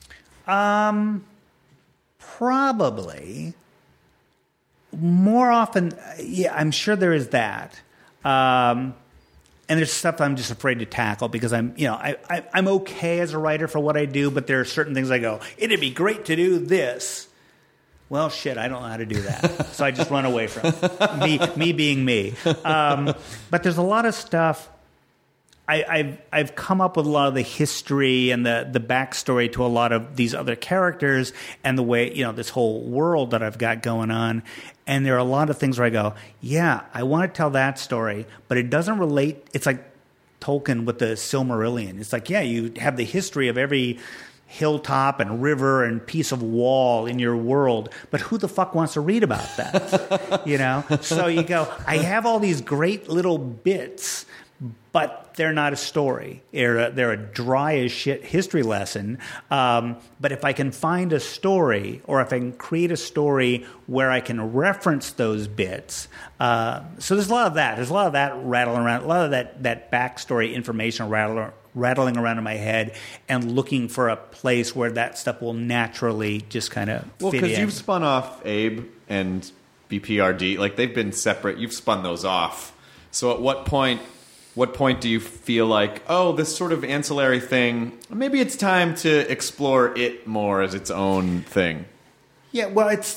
Speaker 7: Probably. More often, yeah, I'm sure there is that. And there's stuff I'm just afraid to tackle because I'm okay as a writer for what I do, but there are certain things I go, it'd be great to do this. Well, shit, I don't know how to do that. So I just run away from it. Me being me. But there's a lot of stuff. I've come up with a lot of the history and the backstory to a lot of these other characters and the way, this whole world that I've got going on. And there are a lot of things where I go, yeah, I want to tell that story, but it doesn't relate. It's like Tolkien with the Silmarillion. It's like, yeah, you have the history of every hilltop and river and piece of wall in your world, but who the fuck wants to read about that? So you go, I have all these great little bits, but they're not a story. They're a dry as shit history lesson. But if I can find a story, or if I can create a story where I can reference those bits, so there's a lot of that. There's a lot of that rattling around, a lot of that backstory information rattling around in my head, and looking for a place where that stuff will naturally just kind of fit in.
Speaker 8: Well, because you've spun off Abe and BPRD, like they've been separate. You've spun those off. So at what point do you feel like, oh, this sort of ancillary thing, maybe it's time to explore it more as its own thing?
Speaker 7: Yeah, well, it's,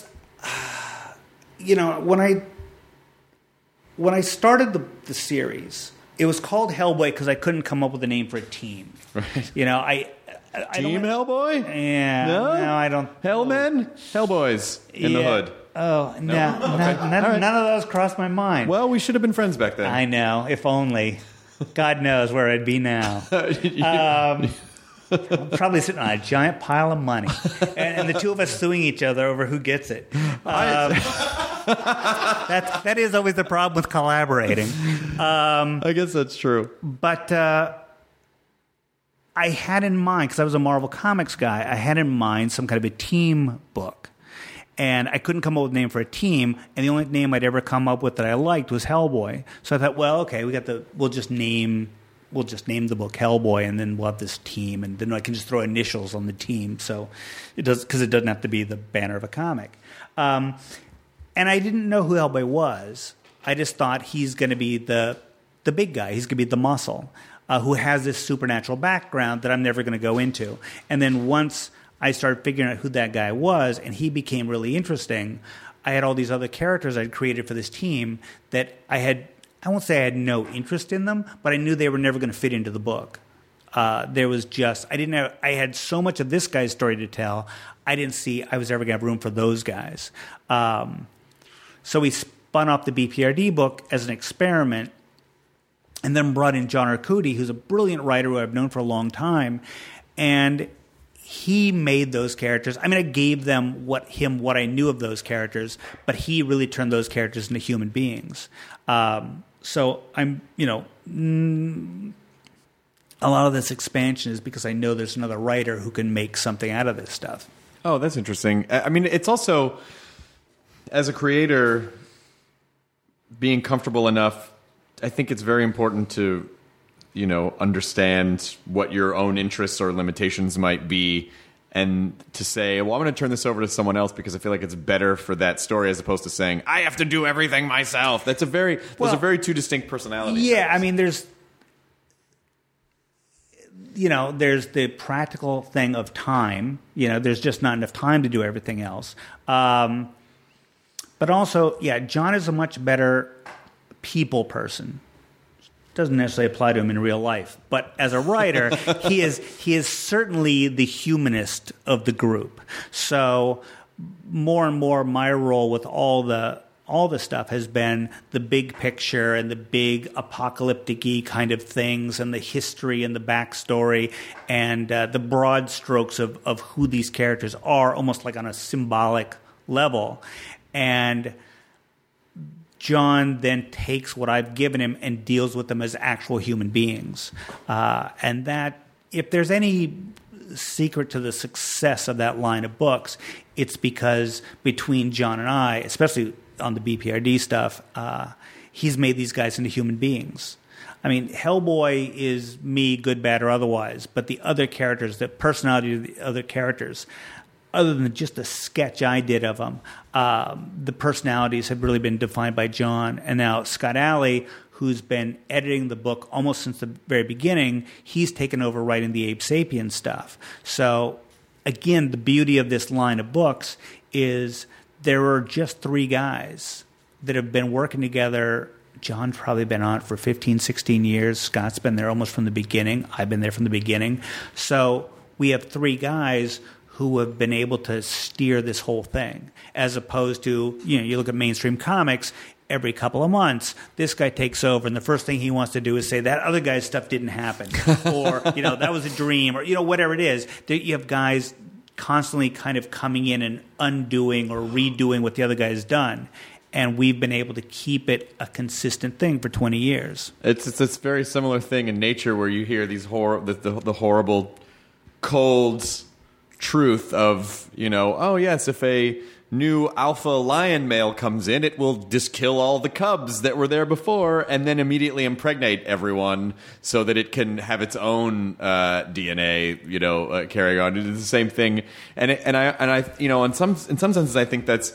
Speaker 7: when I started the series, it was called Hellboy because I couldn't come up with a name for a team.
Speaker 8: Right.
Speaker 7: I
Speaker 8: Team Hellboy?
Speaker 7: Yeah.
Speaker 8: No,
Speaker 7: I don't.
Speaker 8: Hellmen? Hellboys in the hood.
Speaker 7: Oh, none of those crossed my mind.
Speaker 8: Well, we should have been friends back then.
Speaker 7: I know, if only. God knows where I'd be now. Probably sitting on a giant pile of money. And the two of us suing each other over who gets it. That is always the problem with collaborating.
Speaker 8: I guess that's true.
Speaker 7: But I had in mind, because I was a Marvel Comics guy, I had in mind some kind of a team book. And I couldn't come up with a name for a team, and the only name I'd ever come up with that I liked was Hellboy. So I thought, well, okay, we'll just name the book Hellboy, and then we'll have this team, and then I can just throw initials on the team, so it doesn't have to be the banner of a comic. And I didn't know who Hellboy was. I just thought he's going to be the big guy. He's going to be the muscle who has this supernatural background that I'm never going to go into. And then once I started figuring out who that guy was, and he became really interesting, I had all these other characters I'd created for this team that I won't say I had no interest in them, but I knew they were never going to fit into the book. There was just, I had so much of this guy's story to tell, I didn't see I was ever going to have room for those guys. So we spun off the BPRD book as an experiment, and then brought in John Arcudi, who's a brilliant writer who I've known for a long time, and he made those characters. I mean, I gave them what I knew of those characters, but he really turned those characters into human beings. So I'm, a lot of this expansion is because I know there's another writer who can make something out of this stuff.
Speaker 8: Oh, that's interesting. I mean, it's also, as a creator, being comfortable enough, I think it's very important to understand what your own interests or limitations might be, and to say, well, I'm going to turn this over to someone else because I feel like it's better for that story, as opposed to saying, I have to do everything myself. Those are very two distinct personalities.
Speaker 7: Yeah, I mean, there's the practical thing of time. There's just not enough time to do everything else. But also, yeah, John is a much better people person. Doesn't necessarily apply to him in real life, but as a writer, he is certainly the humanist of the group. So more and more, my role with all the stuff has been the big picture and the big apocalyptic-y kind of things, and the history and the backstory, and the broad strokes of who these characters are, almost like on a symbolic level. And John then takes what I've given him and deals with them as actual human beings. And that, if there's any secret to the success of that line of books, it's because between John and I, especially on the BPRD stuff, he's made these guys into human beings. I mean, Hellboy is me, good, bad, or otherwise, but the other characters, the personality of the other characters, other than just the sketch I did of them, the personalities have really been defined by John. And now Scott Alley, who's been editing the book almost since the very beginning, he's taken over writing the Abe Sapien stuff. So, again, the beauty of this line of books is there are just 3 guys that have been working together. John's probably been on it for 15, 16 years. Scott's been there almost from the beginning. I've been there from the beginning. So we have 3 guys who have been able to steer this whole thing, as opposed to, you look at mainstream comics, every couple of months, this guy takes over, and the first thing he wants to do is say, that other guy's stuff didn't happen, or, that was a dream, or, whatever it is. You have guys constantly kind of coming in and undoing or redoing what the other guy has done. And we've been able to keep it a consistent thing for 20 years. It's
Speaker 8: this very similar thing in nature where you hear these the horrible, cold truth of, oh yes, if a new alpha lion male comes in, it will just kill all the cubs that were there before and then immediately impregnate everyone so that it can have its own DNA, carry on. It's the same thing. And I in some senses, I think that's,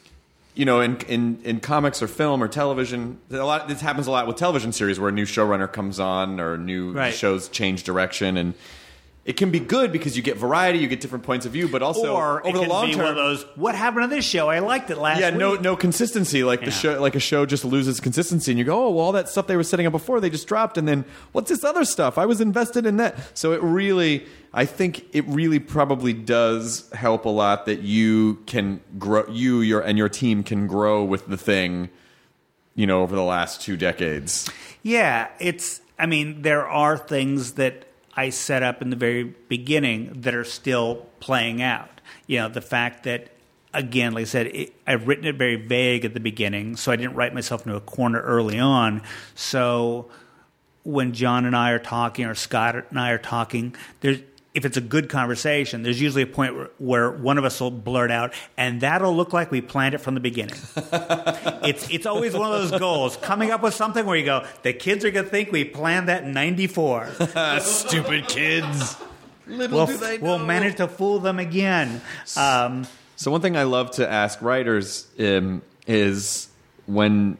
Speaker 8: in comics or film or television, this happens a lot with television series where a new showrunner comes on or new shows change direction, and it can be good because you get variety, you get different points of view, but also
Speaker 7: over the long term, one of those, what happened to this show? I liked it last week.
Speaker 8: Yeah, no consistency. Like the show, like a show just loses consistency, and you go, oh, well, all that stuff they were setting up before, they just dropped, and then what's this other stuff? I was invested in that. So I think it really probably does help a lot that you can grow, and your team can grow with the thing, over the last 2 decades.
Speaker 7: Yeah, there are things that I set up in the very beginning that are still playing out. The fact that, again, like I said, I've written it very vague at the beginning, so I didn't write myself into a corner early on. So when John and I are talking, or Scott and I are talking, if it's a good conversation, there's usually a point where one of us will blurt out, and that'll look like we planned it from the beginning. It's always one of those goals, coming up with something where you go, the kids are going to think we planned that in 94.
Speaker 8: Stupid kids.
Speaker 7: Little do they know. We'll manage to fool them again.
Speaker 8: So one thing I love to ask writers is when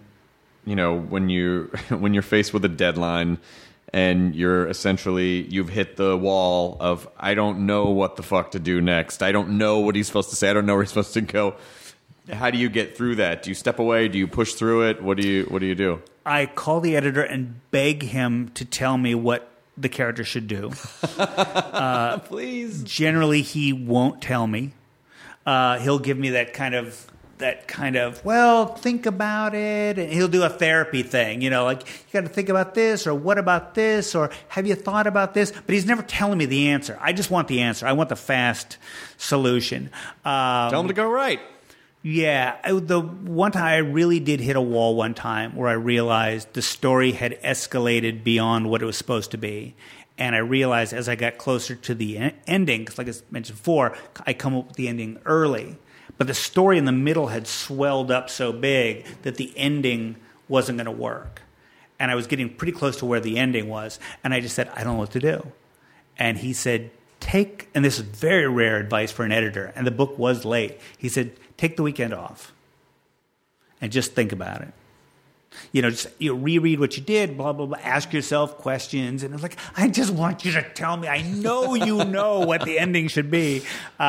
Speaker 8: you're faced with a deadline, and you've hit the wall of, I don't know what the fuck to do next. I don't know what he's supposed to say. I don't know where he's supposed to go. How do you get through that? Do you step away? Do you push through it? What do you do? I
Speaker 7: call the editor and beg him to tell me what the character should do.
Speaker 8: Please.
Speaker 7: Generally, he won't tell me. He'll give me that kind of, well, think about it. And he'll do a therapy thing, like, you got to think about this, or what about this, or have you thought about this? But he's never telling me the answer. I just want the answer. I want the fast solution.
Speaker 8: Tell him to go right.
Speaker 7: Yeah. The one time I really did hit a wall one time where I realized the story had escalated beyond what it was supposed to be. And I realized as I got closer to the ending, because like I mentioned before, I come up with the ending early. But the story in the middle had swelled up so big that the ending wasn't going to work. And I was getting pretty close to where the ending was. And I just said, I don't know what to do. And he said, and this is very rare advice for an editor, and the book was late. He said, take the weekend off and just think about it. Just reread what you did, blah, blah, blah, ask yourself questions. And I was like, I just want you to tell me. I know you know what the ending should be.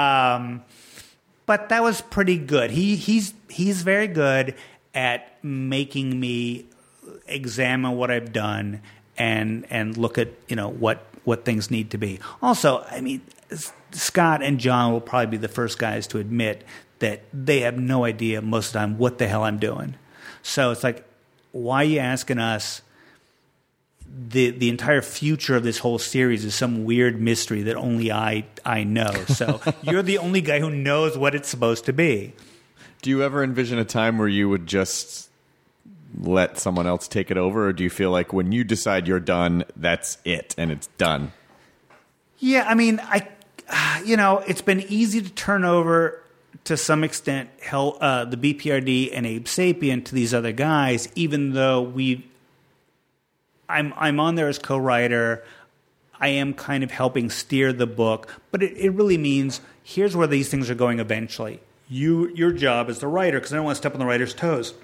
Speaker 7: But that was pretty good. He's very good at making me examine what I've done and look at what things need to be. Also, Scott and John will probably be the first guys to admit that they have no idea most of the time what the hell I'm doing. So it's like, why are you asking us? The entire future of this whole series is some weird mystery that only I know. So you're the only guy who knows what it's supposed to be.
Speaker 8: Do you ever envision a time where you would just let someone else take it over, or do you feel like when you decide you're done, that's it and it's done?
Speaker 7: Yeah, it's been easy to turn over to some extent the BPRD and Abe Sapien to these other guys, even though I'm on there as co-writer. I am kind of helping steer the book, but it really means here's where these things are going eventually. Your job as the writer, because I don't want to step on the writer's toes.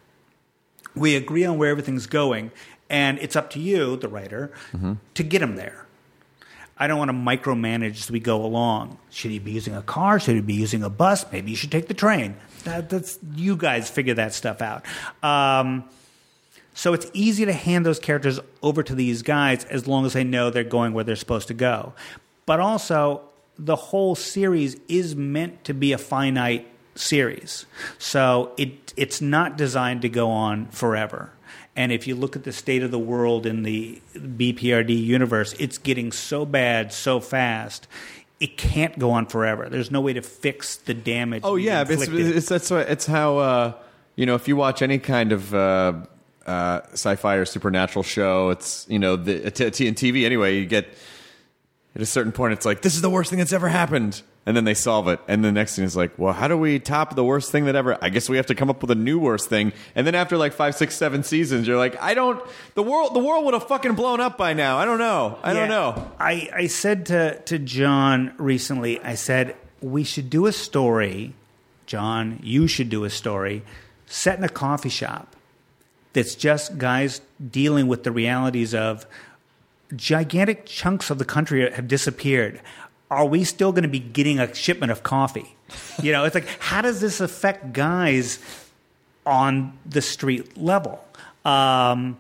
Speaker 7: We agree on where everything's going, and it's up to you, the writer, to get them there. I don't want to micromanage as we go along. Should he be using a car? Should he be using a bus? Maybe you should take the train. That's you guys figure that stuff out. So it's easy to hand those characters over to these guys as long as they know they're going where they're supposed to go. But also, the whole series is meant to be a finite series. So it's not designed to go on forever. And if you look at the state of the world in the BPRD universe, it's getting so bad so fast. It can't go on forever. There's no way to fix the damage.
Speaker 8: Oh yeah, it's how if you watch any kind of sci-fi or supernatural show, it's in TV anyway. You get at a certain point, it's like this is the worst thing that's ever happened. And then they solve it. And the next thing is like, well, how do we top the worst thing that ever... I guess we have to come up with a new worst thing. And then after like 5, 6, 7 seasons, you're like, the world would have fucking blown up by now. I don't know. I don't know.
Speaker 7: I said to John recently, I said, we should do a story, John, you should do a story, set in a coffee shop that's just guys dealing with the realities of gigantic chunks of the country have disappeared. Are we still going to be getting a shipment of coffee? It's like, how does this affect guys on the street level? And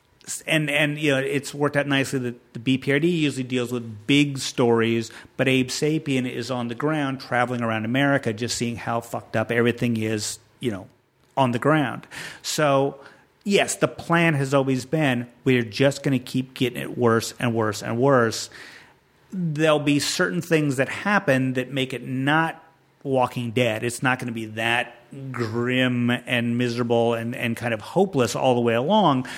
Speaker 7: it's worked out nicely that the BPRD usually deals with big stories, but Abe Sapien is on the ground traveling around America just seeing how fucked up everything is, on the ground. So, yes, the plan has always been we're just going to keep getting it worse and worse and worse. There'll be certain things that happen that make it not Walking Dead. It's not going to be that grim and miserable and kind of hopeless all the way along.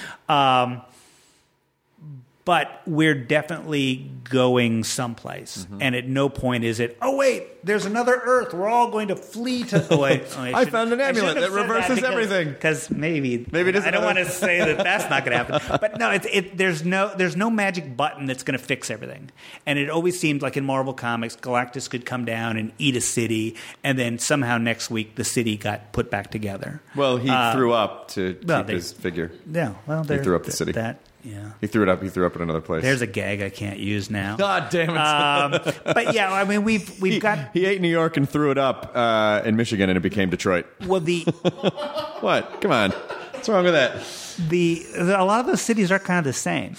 Speaker 7: But we're definitely going someplace. Mm-hmm. And at no point is it, oh, wait, there's another Earth. We're all going to flee to... Oh, wait,
Speaker 8: I found an amulet that reverses everything.
Speaker 7: Because maybe
Speaker 8: it is.
Speaker 7: I don't want to say that's not going to happen. But no, there's no magic button that's going to fix everything. And it always seemed like in Marvel Comics, Galactus could come down and eat a city, and then somehow next week the city got put back together.
Speaker 8: Well, he threw up to keep his figure.
Speaker 7: Yeah, well,
Speaker 8: he threw up the city.
Speaker 7: Yeah.
Speaker 8: He threw it up. He threw up in another place.
Speaker 7: There's a gag I can't use now.
Speaker 8: God damn it!
Speaker 7: But yeah, I mean, we've got.
Speaker 8: He ate New York and threw it up in Michigan, and it became Detroit.
Speaker 7: Well,
Speaker 8: what? Come on, what's wrong with that?
Speaker 7: A lot of those cities are kind of the same.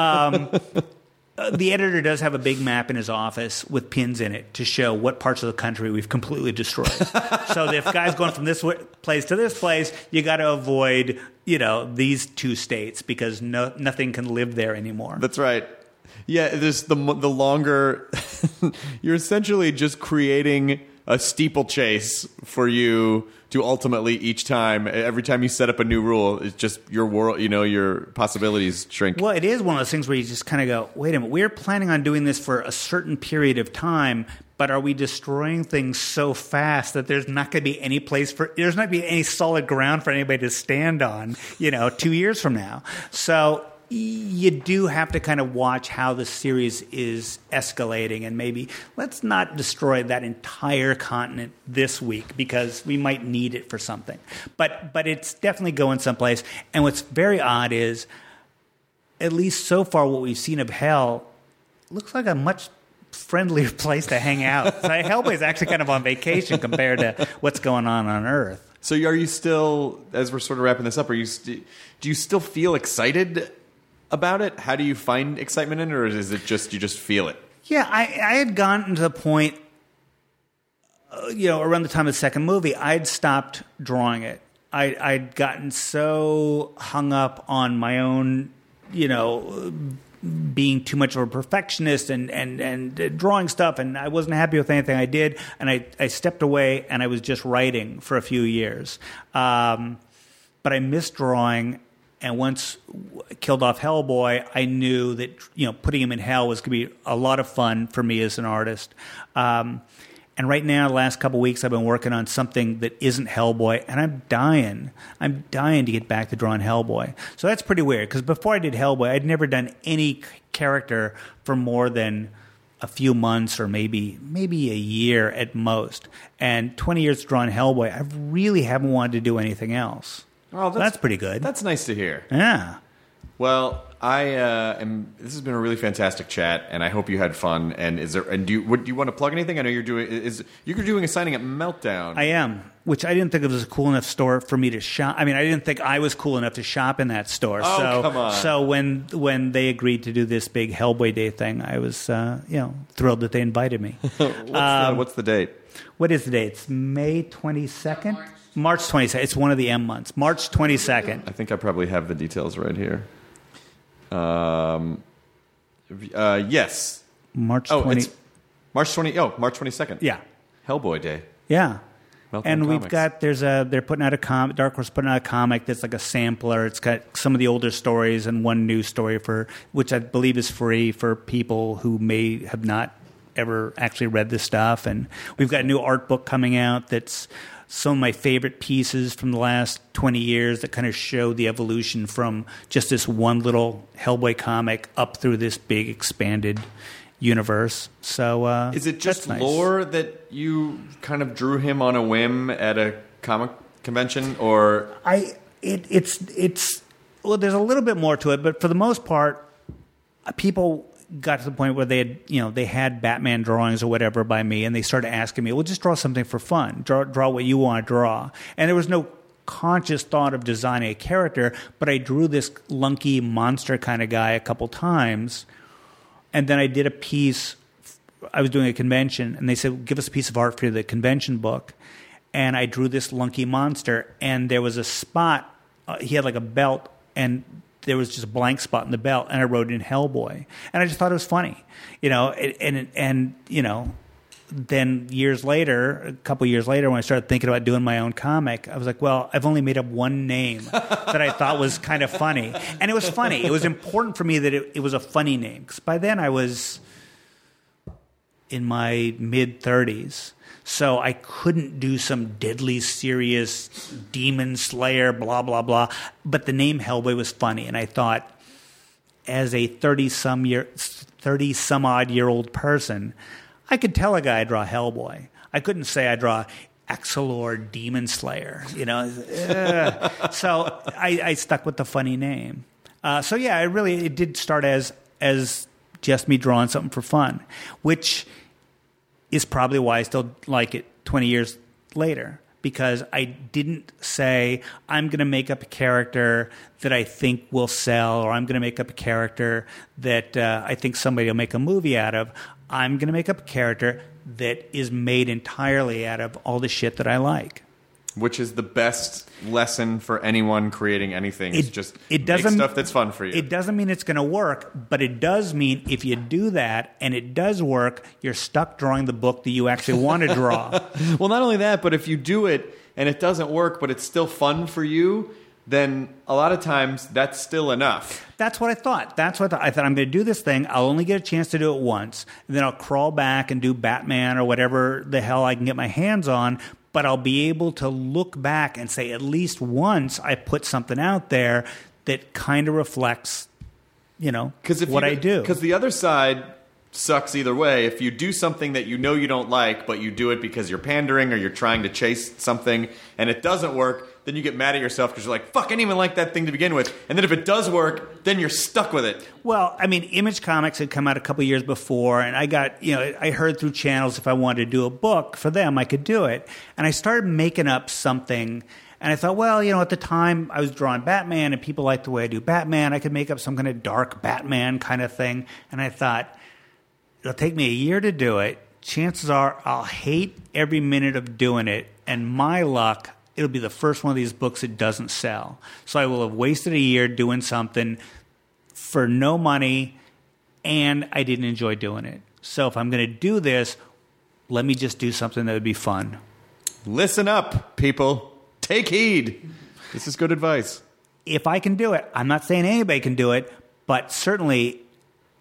Speaker 7: The editor does have a big map in his office with pins in it to show what parts of the country we've completely destroyed. So if guys going from this place to this place, you got to avoid, these two states because nothing can live there anymore.
Speaker 8: That's right. Yeah, there's the longer you're essentially just creating a steeplechase for you to ultimately each time, every time you set up a new rule, it's just your world, your possibilities shrink.
Speaker 7: Well, it is one of those things where you just kind of go, wait a minute, we're planning on doing this for a certain period of time, but are we destroying things so fast that there's not going to be any there's not going to be any solid ground for anybody to stand on, 2 years from now. So you do have to kind of watch how the series is escalating, and maybe let's not destroy that entire continent this week because we might need it for something. But it's definitely going someplace. And what's very odd is, at least so far, what we've seen of Hell looks like a much friendlier place to hang out. So Hellboy is actually kind of on vacation compared to what's going on Earth.
Speaker 8: So are you still, as we're sort of wrapping this up, do you still feel excited about it? How do you find excitement in it, or is it just you just feel it?
Speaker 7: Yeah, I had gotten to the point, around the time of the second movie, I'd stopped drawing it. I'd gotten so hung up on my own, being too much of a perfectionist and drawing stuff, and I wasn't happy with anything I did, and I stepped away, and I was just writing for a few years. But I missed drawing. And once I killed off Hellboy, I knew that putting him in hell was going to be a lot of fun for me as an artist. And And right now, the last couple of weeks, I've been working on something that isn't Hellboy, and I'm dying. I'm dying to get back to drawing Hellboy. So that's pretty weird, because before I did Hellboy, I'd never done any character for more than a few months or maybe a year at most. And 20 years drawing Hellboy, I really haven't wanted to do anything else.
Speaker 8: Oh,
Speaker 7: that's pretty good.
Speaker 8: That's nice to hear.
Speaker 7: Yeah.
Speaker 8: Well, this has been a really fantastic chat, and I hope you had fun. And do you want to plug anything? I know you're doing a signing at Meltdown.
Speaker 7: I am, which I didn't think it was a cool enough store for me to shop. I mean, I didn't think I was cool enough to shop in that store.
Speaker 8: Oh, come on.
Speaker 7: So when they agreed to do this big Hellboy Day thing, I was thrilled that they invited me.
Speaker 8: What's the date?
Speaker 7: What is the date? It's May 22nd? March 22nd. It's one of the M months. March 22nd.
Speaker 8: I think I probably have the details right here. Yes.
Speaker 7: March 20.
Speaker 8: It's March 20. Oh, March 22nd.
Speaker 7: Yeah.
Speaker 8: Hellboy Day.
Speaker 7: Yeah.
Speaker 8: Meltdown
Speaker 7: and
Speaker 8: Comics.
Speaker 7: We've got they're putting out a comic. Dark Horse putting out a comic that's like a sampler. It's got some of the older stories and one new story which I believe is free for people who may have not ever actually read this stuff. And we've got a new art book coming out that's some of my favorite pieces from the last 20 years that kind of show the evolution from just this one little Hellboy comic up through this big expanded universe. So
Speaker 8: is it just
Speaker 7: nice.
Speaker 8: lore that you kind of drew him on a whim at a comic convention, or
Speaker 7: it's well, there's a little bit more to it, but for the most part, people got to the point where they had Batman drawings or whatever by me, and they started asking me, well, just draw something for fun. Draw what you want to draw. And there was no conscious thought of designing a character, but I drew this lunky monster kind of guy a couple times, and then I did a piece. I was doing a convention, and they said, give us a piece of art for the convention book. And I drew this lunky monster, and there was a spot. He had like a belt, and there was just a blank spot in the belt, and I wrote in Hellboy, and I just thought it was funny, and then a couple years later, when I started thinking about doing my own comic, I was like, well, I've only made up one name that I thought was kind of funny, and it was funny. It was important for me that it was a funny name, because by then I was in my mid-30s. So I couldn't do some deadly serious demon slayer, blah, blah, blah. But the name Hellboy was funny. And I thought, as a 30-some-odd-year-old person, I could tell a guy I draw Hellboy. I couldn't say I draw Axelor Demon Slayer. So I stuck with the funny name. So yeah, it did start as just me drawing something for fun, which is probably why I still like it 20 years later, because I didn't say, I'm going to make up a character that I think will sell, or I'm going to make up a character that I think somebody will make a movie out of. I'm going to make up a character that is made entirely out of all the shit that I like.
Speaker 8: Which is the best lesson for anyone creating anything. It's just make stuff that's fun for you.
Speaker 7: It doesn't mean it's going to work, but it does mean if you do that and it does work, you're stuck drawing the book that you actually want to draw.
Speaker 8: Well, not only that, but if you do it and it doesn't work, but it's still fun for you, then a lot of times that's still enough.
Speaker 7: That's what I thought. I thought I'm going to do this thing. I'll only get a chance to do it once. And then I'll crawl back and do Batman or whatever the hell I can get my hands on. But I'll be able to look back and say, at least once I put something out there that kind of reflects, what I do.
Speaker 8: Because the other side sucks either way. If you do something that you know you don't like, but you do it because you're pandering or you're trying to chase something and it doesn't work, then you get mad at yourself because you're like, fuck, I didn't even like that thing to begin with. And then if it does work, then you're stuck with it.
Speaker 7: Well, I mean, Image Comics had come out a couple years before, and I got, I heard through channels if I wanted to do a book for them, I could do it. And I started making up something, and I thought, well, at the time I was drawing Batman, and people liked the way I do Batman. I could make up some kind of dark Batman kind of thing. And I thought, it'll take me a year to do it. Chances are I'll hate every minute of doing it, and my luck, it'll be the first one of these books that doesn't sell. So I will have wasted a year doing something for no money, and I didn't enjoy doing it. So if I'm going to do this, let me just do something that would be fun.
Speaker 8: Listen up, people. Take heed. This is good advice.
Speaker 7: If I can do it, I'm not saying anybody can do it, but certainly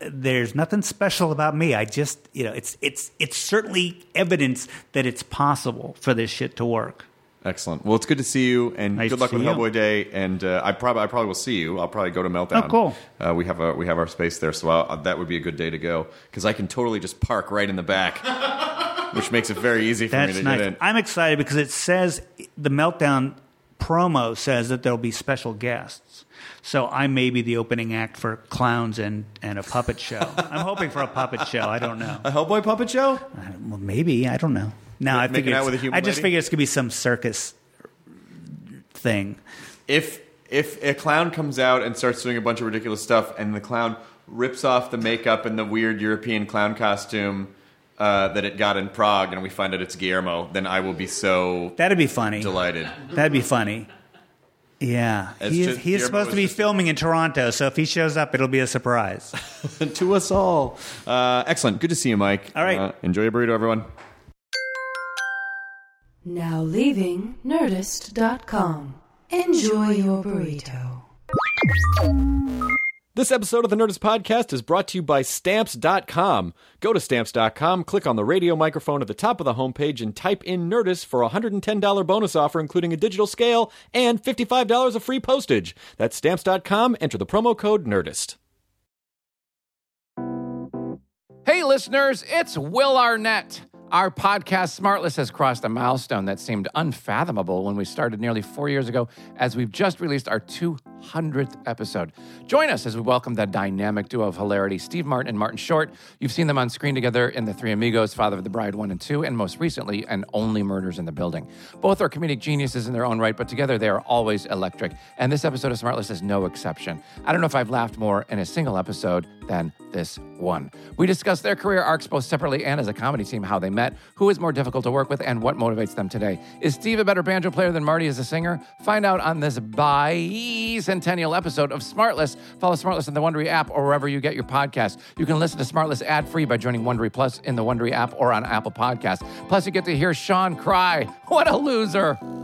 Speaker 7: there's nothing special about me. I just, it's certainly evidence that it's possible for this shit to work.
Speaker 8: Excellent. Well, it's good to see you, and
Speaker 7: Nice
Speaker 8: good luck
Speaker 7: to
Speaker 8: with
Speaker 7: see you.
Speaker 8: Hellboy Day. And I probably will see you. I'll probably go to Meltdown.
Speaker 7: Oh, cool.
Speaker 8: We have our space there, so that would be a good day to go because I can totally just park right in the back, which makes it very easy for me to
Speaker 7: nice.
Speaker 8: get in.
Speaker 7: I'm excited because it says the Meltdown promo says that there'll be special guests. So I may be the opening act for clowns and a puppet show. I'm hoping for a puppet show. I don't know.
Speaker 8: A Hellboy puppet show?
Speaker 7: Well, maybe. I don't know. No, I
Speaker 8: Making out with a human
Speaker 7: I just
Speaker 8: lady?
Speaker 7: figure it's going to be some circus thing.
Speaker 8: If a clown comes out and starts doing a bunch of ridiculous stuff, and the clown rips off the makeup and the weird European clown costume that it got in Prague, and we find out it's Guillermo, then I will be so
Speaker 7: That'd be funny.
Speaker 8: delighted.
Speaker 7: That'd be funny. Yeah.
Speaker 8: It's
Speaker 7: He
Speaker 8: just-
Speaker 7: is
Speaker 8: Guillermo
Speaker 7: supposed to
Speaker 8: is
Speaker 7: be
Speaker 8: just-
Speaker 7: filming in Toronto, so if he shows up, it'll be a surprise.
Speaker 8: To us all. Excellent. Good to see you, Mike.
Speaker 7: All right.
Speaker 8: Enjoy your burrito, everyone.
Speaker 6: Now leaving Nerdist.com. Enjoy your burrito.
Speaker 5: This episode of the Nerdist Podcast is brought to you by Stamps.com. Go to Stamps.com, click on the radio microphone at the top of the homepage, and type in Nerdist for a $110 bonus offer, including a digital scale and $55 of free postage. That's Stamps.com. Enter the promo code Nerdist.
Speaker 9: Hey, listeners, it's Will Arnett. Our podcast, Smartless, has crossed a milestone that seemed unfathomable when we started nearly 4 years ago, as we've just released our 200th episode. Join us as we welcome the dynamic duo of hilarity, Steve Martin and Martin Short. You've seen them on screen together in The Three Amigos, Father of the Bride 1 and 2, and most recently, in Only Murders in the Building. Both are comedic geniuses in their own right, but together they are always electric. And this episode of Smartless is no exception. I don't know if I've laughed more in a single episode than this one. We discuss their career arcs both separately and as a comedy team, how they met, who is more difficult to work with, and what motivates them today. Is Steve a better banjo player than Marty as a singer? Find out on this bicentennial episode of Smartless. Follow Smartless in the Wondery app or wherever you get your podcasts. You can listen to Smartless ad-free by joining Wondery Plus in the Wondery app or on Apple Podcasts. Plus, you get to hear Sean cry. What a loser.